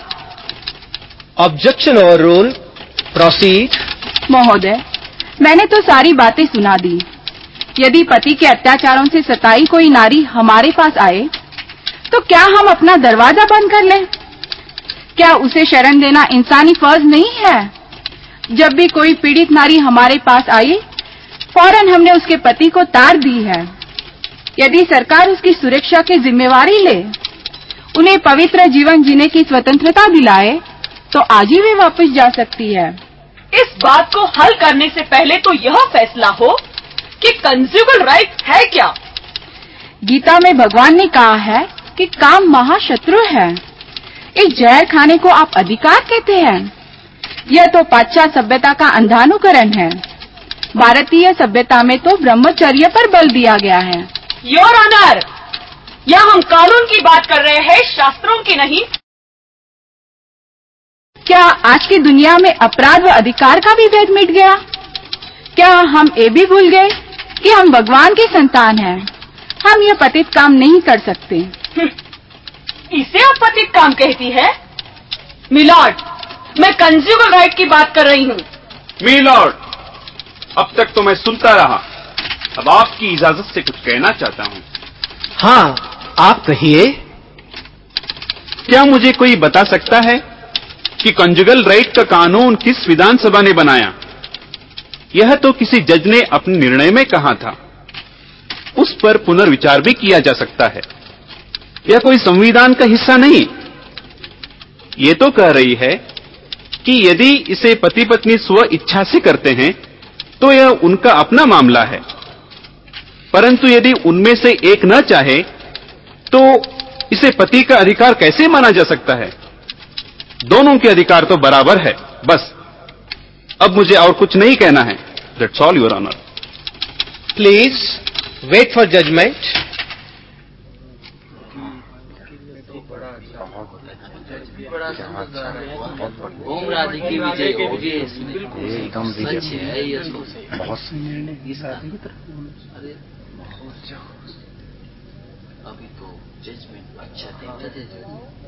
Objection overrule, proceed. महोदय, मैंने तो सारी बातें सुना दी। यदि पति के अत्याचारों से सताई कोई नारी हमारे पास आए तो क्या हम अपना दरवाजा बंद कर लें? क्या उसे शरण देना इंसानी फर्ज नहीं है? जब भी कोई पीड़ित नारी हमारे पास आई, फौरन हमने उसके पति को तार दी है। यदि सरकार उसकी सुरक्षा की जिम्मेवारी ले, उन्हें पवित्र जीवन जीने की स्वतंत्रता दिलाए, तो आज ही वे वापस जा सकती है। इस बात को हल करने से पहले तो यह फैसला हो कि कंज्यूगल राइट है क्या? गीता में भगवान ने कहा है कि काम महाशत्रु है। इस जहर खाने को आप अधिकार कहते हैं? यह तो पाश्चात्य सभ्यता का अंधानुकरण है। भारतीय सभ्यता में तो ब्रह्मचर्य पर बल दिया गया है। योर ऑनर, यहाँ हम कानून की बात कर रहे हैं, शास्त्रों की नहीं। क्या आज की दुनिया में अपराध व अधिकार का भी भेद मिट गया? क्या हम ये भी भूल गए कि हम भगवान की संतान हैं? हम ये पतित काम नहीं कर सकते। इसे आप पतित काम कहती है? मिलॉर्ड, मैं कंज्यूमर राइट की बात कर रही हूँ। मिलॉर्ड, अब तक तो मैं सुनता रहा, अब आपकी इजाजत से कुछ कहना चाहता हूँ। हाँ, आप कहिए। क्या मुझे कोई बता सकता है कि कंजुगल राइट का कानून किस विधानसभा ने बनाया? यह तो किसी जज ने अपने निर्णय में कहा था। उस पर पुनर्विचार भी किया जा सकता है। यह कोई संविधान का हिस्सा नहीं। ये तो कह रही है कि यदि इसे पति पत्नी स्व इच्छा से करते हैं तो यह उनका अपना मामला है, परंतु यदि उनमें से एक न चाहे तो इसे पति का अधिकार कैसे माना जा सकता है? दोनों के अधिकार तो बराबर है। बस, अब मुझे और कुछ नहीं कहना है। That's all your honour. Please wait for judgment. Om Radhe की विजय होगी इसमें। एकदम सच है ये तो। बहुत सही निर्णय। अरे अभी तो जजमेंट अच्छा देते थे।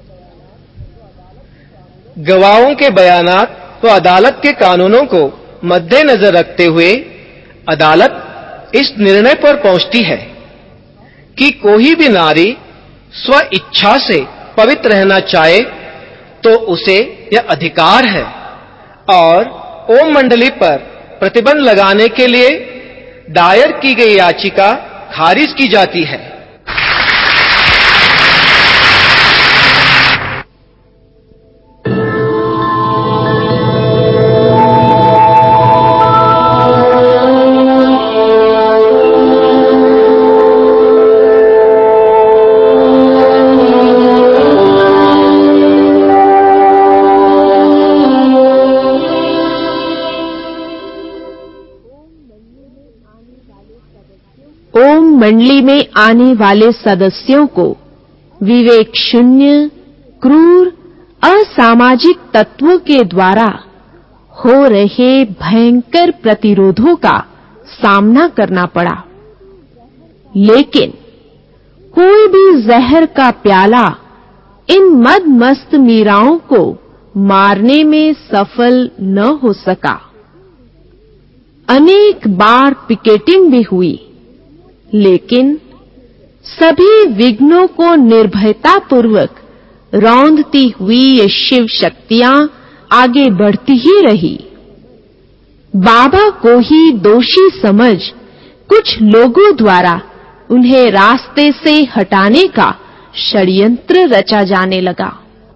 गवाहों के बयानात व अदालत के कानूनों को मद्देनजर रखते हुए अदालत इस निर्णय पर पहुंचती है कि कोई भी नारी स्व इच्छा से पवित्र रहना चाहे तो उसे यह अधिकार है, और ओम मंडली पर प्रतिबंध लगाने के लिए दायर की गई याचिका खारिज की जाती है। मंडली में आने वाले सदस्यों को विवेक शून्य, क्रूर, असामाजिक तत्वों के द्वारा हो रहे भयंकर प्रतिरोधों का सामना करना पड़ा। लेकिन कोई भी जहर का प्याला इन मदमस्त मीराओं को मारने में सफल न हो सका। अनेक बार पिकेटिंग भी हुई, लेकिन सभी विघ्नों को निर्भयतापूर्वक रौंदती हुई ये शिव शक्तियां आगे बढ़ती ही रही। बाबा को ही दोषी समझ कुछ लोगों द्वारा उन्हें रास्ते से हटाने का षड्यंत्र रचा जाने लगा।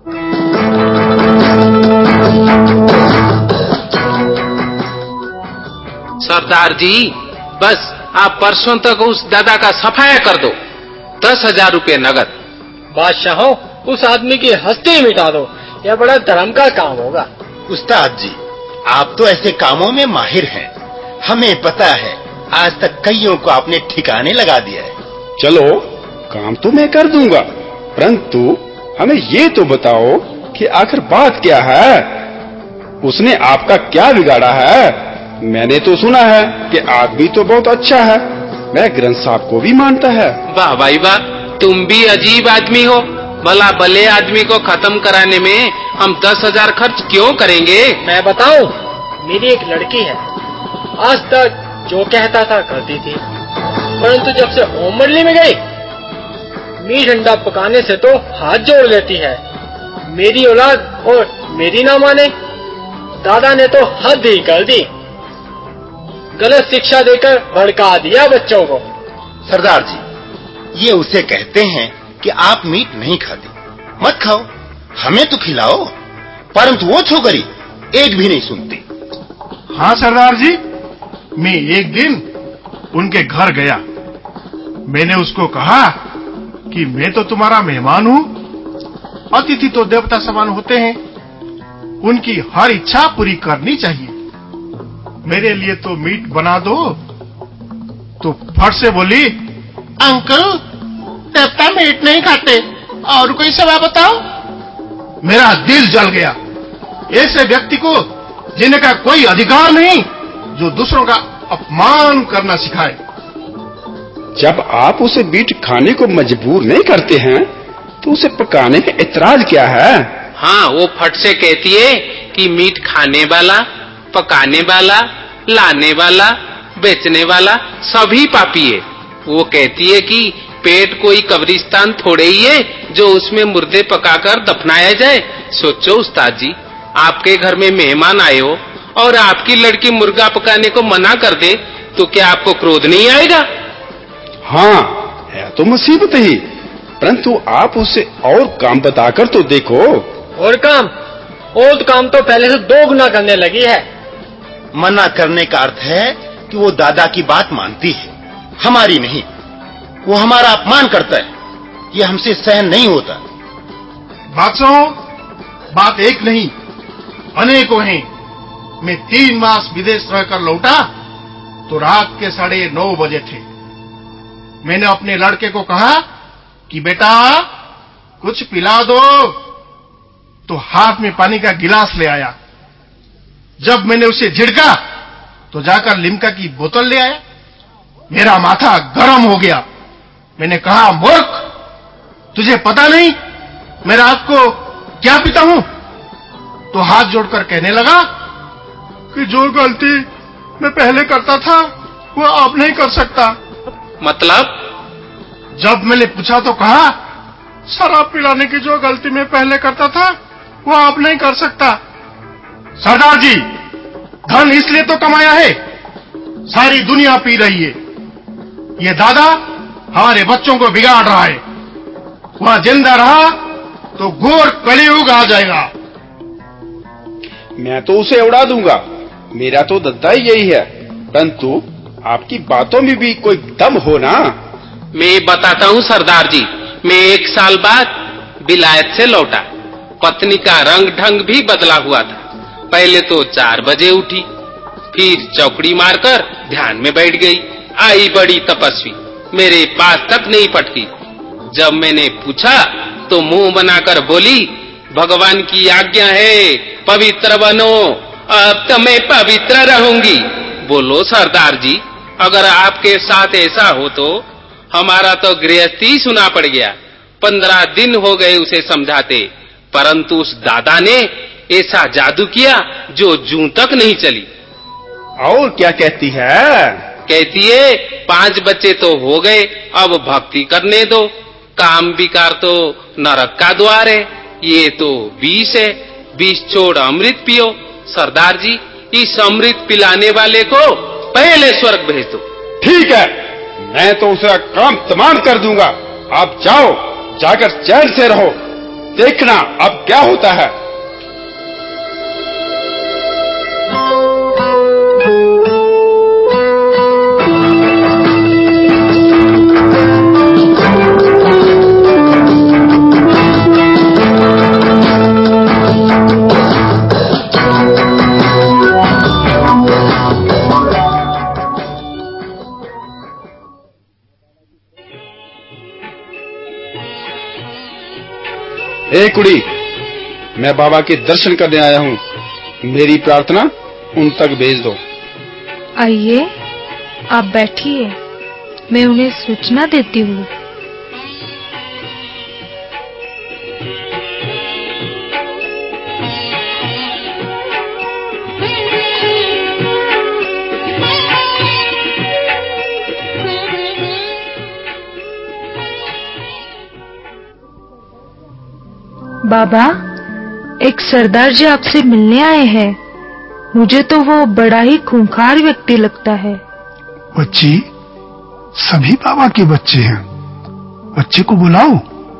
सरदार जी, बस आप परसों तक उस दादा का सफाया कर दो। 10,000 रुपये नगद। बादशाह, उस आदमी की हस्ती मिटा दो, यह बड़ा धर्म का काम होगा। उस्ताद जी, आप तो ऐसे कामों में माहिर हैं। हमें पता है, आज तक कईयों को आपने ठिकाने लगा दिया है। चलो, काम तो मैं कर दूंगा, परंतु हमें ये तो बताओ कि आखिर बात क्या है? उसने आपका क्या बिगाड़ा है? मैंने तो सुना है कि आदमी तो बहुत अच्छा है, मैं ग्रंथ साहब को भी मानता है। वाह भाई वाह, तुम भी अजीब आदमी हो। भला भले आदमी को खत्म कराने में हम 10,000 खर्च क्यों करेंगे? मैं बताऊं, मेरी एक लड़की है, आज तक जो कहता था करती थी, परंतु जब से ओम मंडली में गई, मीठ अंडा पकाने से तो हाथ जोड़ लेती है। मेरी औलाद और मेरी ना माने, दादा ने तो हद ही कर दी। गलत शिक्षा देकर भड़का दिया बच्चों को। सरदार जी, ये उसे कहते हैं कि आप मीट नहीं खाते, मत खाओ, हमें तो खिलाओ, परंतु वो छोकरी एक भी नहीं सुनती। हाँ सरदार जी, मैं एक दिन उनके घर गया। मैंने उसको कहा कि मैं तो तुम्हारा मेहमान हूँ, अतिथि तो देवता समान होते हैं, उनकी हर इच्छा पूरी करनी चाहिए, मेरे लिए तो मीट बना दो। तो फट से बोली, अंकल, देवता मीट नहीं खाते, और कोई सेवा बताओ। मेरा दिल जल गया। ऐसे व्यक्ति को जीने का कोई अधिकार नहीं जो दूसरों का अपमान करना सिखाए। जब आप उसे मीट खाने को मजबूर नहीं करते हैं, तो उसे पकाने में ऐतराज क्या है? हाँ, वो फट से कहती है कि मीट खाने वाला, पकाने वाला, लाने वाला, बेचने वाला सभी पापी है। वो कहती है कि पेट कोई कब्रिस्तान थोड़े ही है जो उसमें मुर्दे पकाकर दफनाया जाए। सोचो उस्ताद जी, आपके घर में मेहमान आए हो और आपकी लड़की मुर्गा पकाने को मना कर दे, तो क्या आपको क्रोध नहीं आएगा? हाँ, है तो मुसीबत ही, परंतु आप उसे और काम बताकर तो देखो। और काम? और काम तो पहले से 2 गुना करने लगी है। मना करने का अर्थ है कि वो दादा की बात मानती है, हमारी नहीं। वो हमारा अपमान करता है, ये हमसे सहन नहीं होता। बादशाह, बात एक नहीं, अनेकों हैं। मैं 3 मास विदेश रहकर लौटा तो रात के 9:30 बजे थे। मैंने अपने लड़के को कहा कि बेटा कुछ पिला दो, तो हाथ में पानी का गिलास ले आया। जब मैंने उसे झिड़का तो जाकर लिम्का की बोतल ले आया। मेरा माथा गर्म हो गया। मैंने कहा, मूर्ख, तुझे पता नहीं मैं रात को क्या पीता हूं? तो हाथ जोड़कर कहने लगा कि जो गलती मैं पहले करता था वो अब नहीं कर सकता। मतलब? जब मैंने पूछा तो कहा, शराब पिलाने की जो गलती मैं पहले करता था वो अब नहीं कर सकता। सरदार जी, धन इसलिए तो कमाया है, सारी दुनिया पी रही है। ये दादा हमारे बच्चों को बिगाड़ रहा है। वह जिंदा रहा तो घोर कलियुग आ जाएगा। मैं तो उसे उड़ा दूंगा, मेरा तो धंधा ही यही है, परंतु आपकी बातों में भी कोई दम हो ना। मैं बताता हूँ सरदार जी, मैं 1 साल बाद विलायत से लौटा। पत्नी का रंग ढंग भी बदला हुआ था। पहले तो 4 बजे उठी, फिर चौकड़ी मारकर ध्यान में बैठ गई। आई बड़ी तपस्वी, मेरे पास तक नहीं पटकी। जब मैंने पूछा तो मुंह बनाकर बोली, भगवान की आज्ञा है, पवित्र बनो, अब तो मैं पवित्र रहूंगी। बोलो सरदार जी, अगर आपके साथ ऐसा हो तो हमारा तो गृहस्थी सुना पड़ गया। 15 दिन हो गए उसे समझाते, परंतु उस दादा ने ऐसा जादू किया जो जूं तक नहीं चली। और क्या कहती है? कहती है 5 बच्चे तो हो गए, अब भक्ति करने दो। काम विकार तो नरक का द्वार है, ये तो विष है, विष छोड़ अमृत पियो। सरदार जी, इस अमृत पिलाने वाले को पहले स्वर्ग भेज दो। ठीक है, मैं तो उसे काम तमाम कर दूंगा। आप जाओ, जाकर चैन से रहो, देखना अब क्या होता है। ए कुड़ी, मैं बाबा के दर्शन करने आया हूँ, मेरी प्रार्थना उन तक भेज दो। आइए, आप बैठिए, मैं उन्हें सूचना देती हूँ। बाबा, एक सरदार जी आपसे मिलने आए हैं। मुझे तो वो बड़ा ही खूंखार व्यक्ति लगता है। बच्ची, सभी बाबा के बच्चे हैं, बच्चे को बुलाओ।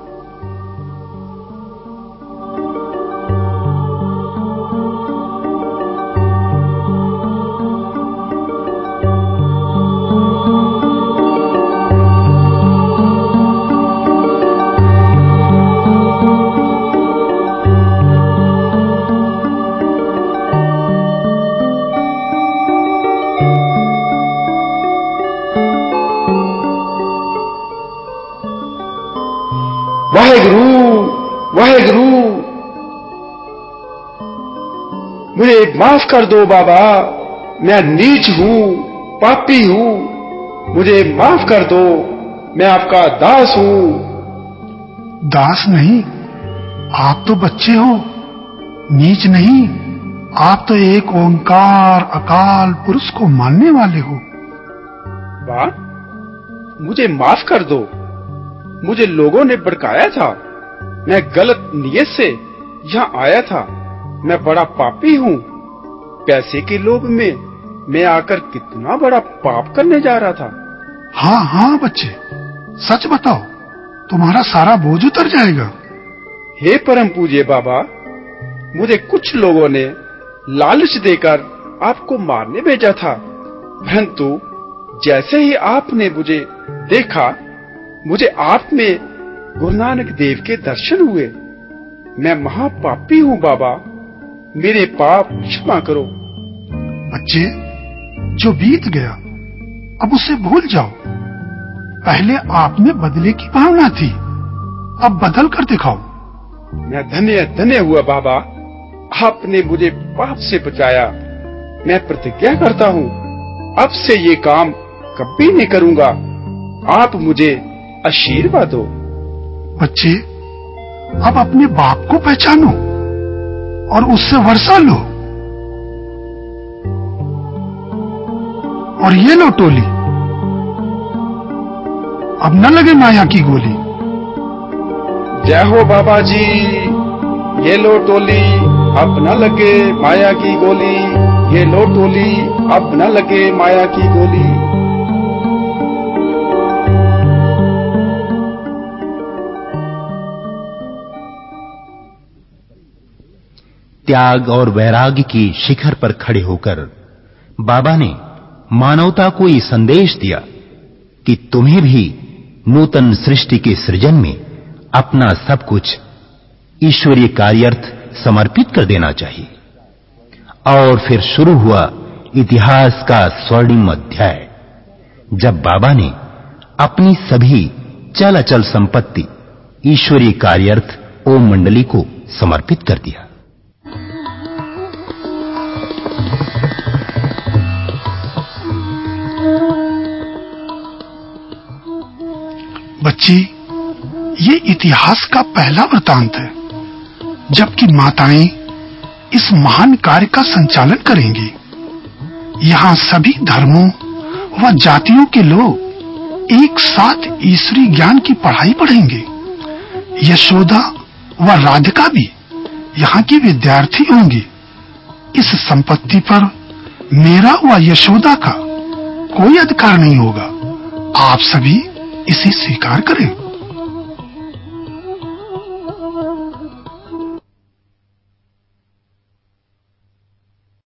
वाहेगुरु, मुझे माफ कर दो बाबा, मैं नीच हूँ, पापी हूँ, मुझे माफ कर दो, मैं आपका दास हूँ। दास नहीं, आप तो बच्चे हो, नीच नहीं, आप तो एक ओंकार अकाल पुरुष को मानने वाले हो। वाह, मुझे माफ कर दो, मुझे लोगों ने भड़काया था, मैं गलत नीयत से यहाँ आया था, मैं बड़ा पापी हूँ। पैसे के लोभ में मैं आकर कितना बड़ा पाप करने जा रहा था। हाँ हाँ बच्चे, सच बताओ, तुम्हारा सारा बोझ उतर जाएगा। हे परम पूज्य बाबा, मुझे कुछ लोगों ने लालच देकर आपको मारने भेजा था, परंतु जैसे ही आपने मुझे देखा, मुझे आप में गुरु नानक देव के दर्शन हुए। मैं महापापी हूँ बाबा, मेरे पाप क्षमा करो। बच्चे, जो बीत गया अब उसे भूल जाओ। पहले आप में बदले की भावना थी, अब बदल कर दिखाओ। मैं धन्य धन्य हुआ बाबा, आपने मुझे पाप से बचाया। मैं प्रतिज्ञा करता हूँ, अब से ये काम कभी नहीं करूँगा। आप मुझे आशीर्वाद दो। बच्चे, अब अपने बाप को पहचानो और उससे वर्षा लो। और ये लो टोली, अब न लगे माया की गोली। जय हो बाबा जी, ये लो टोली, अब न लगे माया की गोली। ये लो टोली, अब न लगे माया की गोली। त्याग और वैराग्य की शिखर पर खड़े होकर बाबा ने मानवता को ये संदेश दिया कि तुम्हें भी नूतन सृष्टि के सृजन में अपना सब कुछ ईश्वरीय कार्यार्थ समर्पित कर देना चाहिए। और फिर शुरू हुआ इतिहास का स्वर्णिम अध्याय, जब बाबा ने अपनी सभी चल अचल संपत्ति ईश्वरीय कार्यार्थ ओम मंडली को समर्पित कर दिया। बच्ची, ये इतिहास का पहला वृतांत है जबकि माताएं इस महान कार्य का संचालन करेंगी। यहाँ सभी धर्मों व जातियों के लोग एक साथ ईश्वरीय ज्ञान की पढ़ाई पढ़ेंगे। यशोदा व राधिका भी यहाँ की विद्यार्थी होंगी। इस संपत्ति पर मेरा व यशोदा का कोई अधिकार नहीं होगा। आप सभी इसे स्वीकार करें।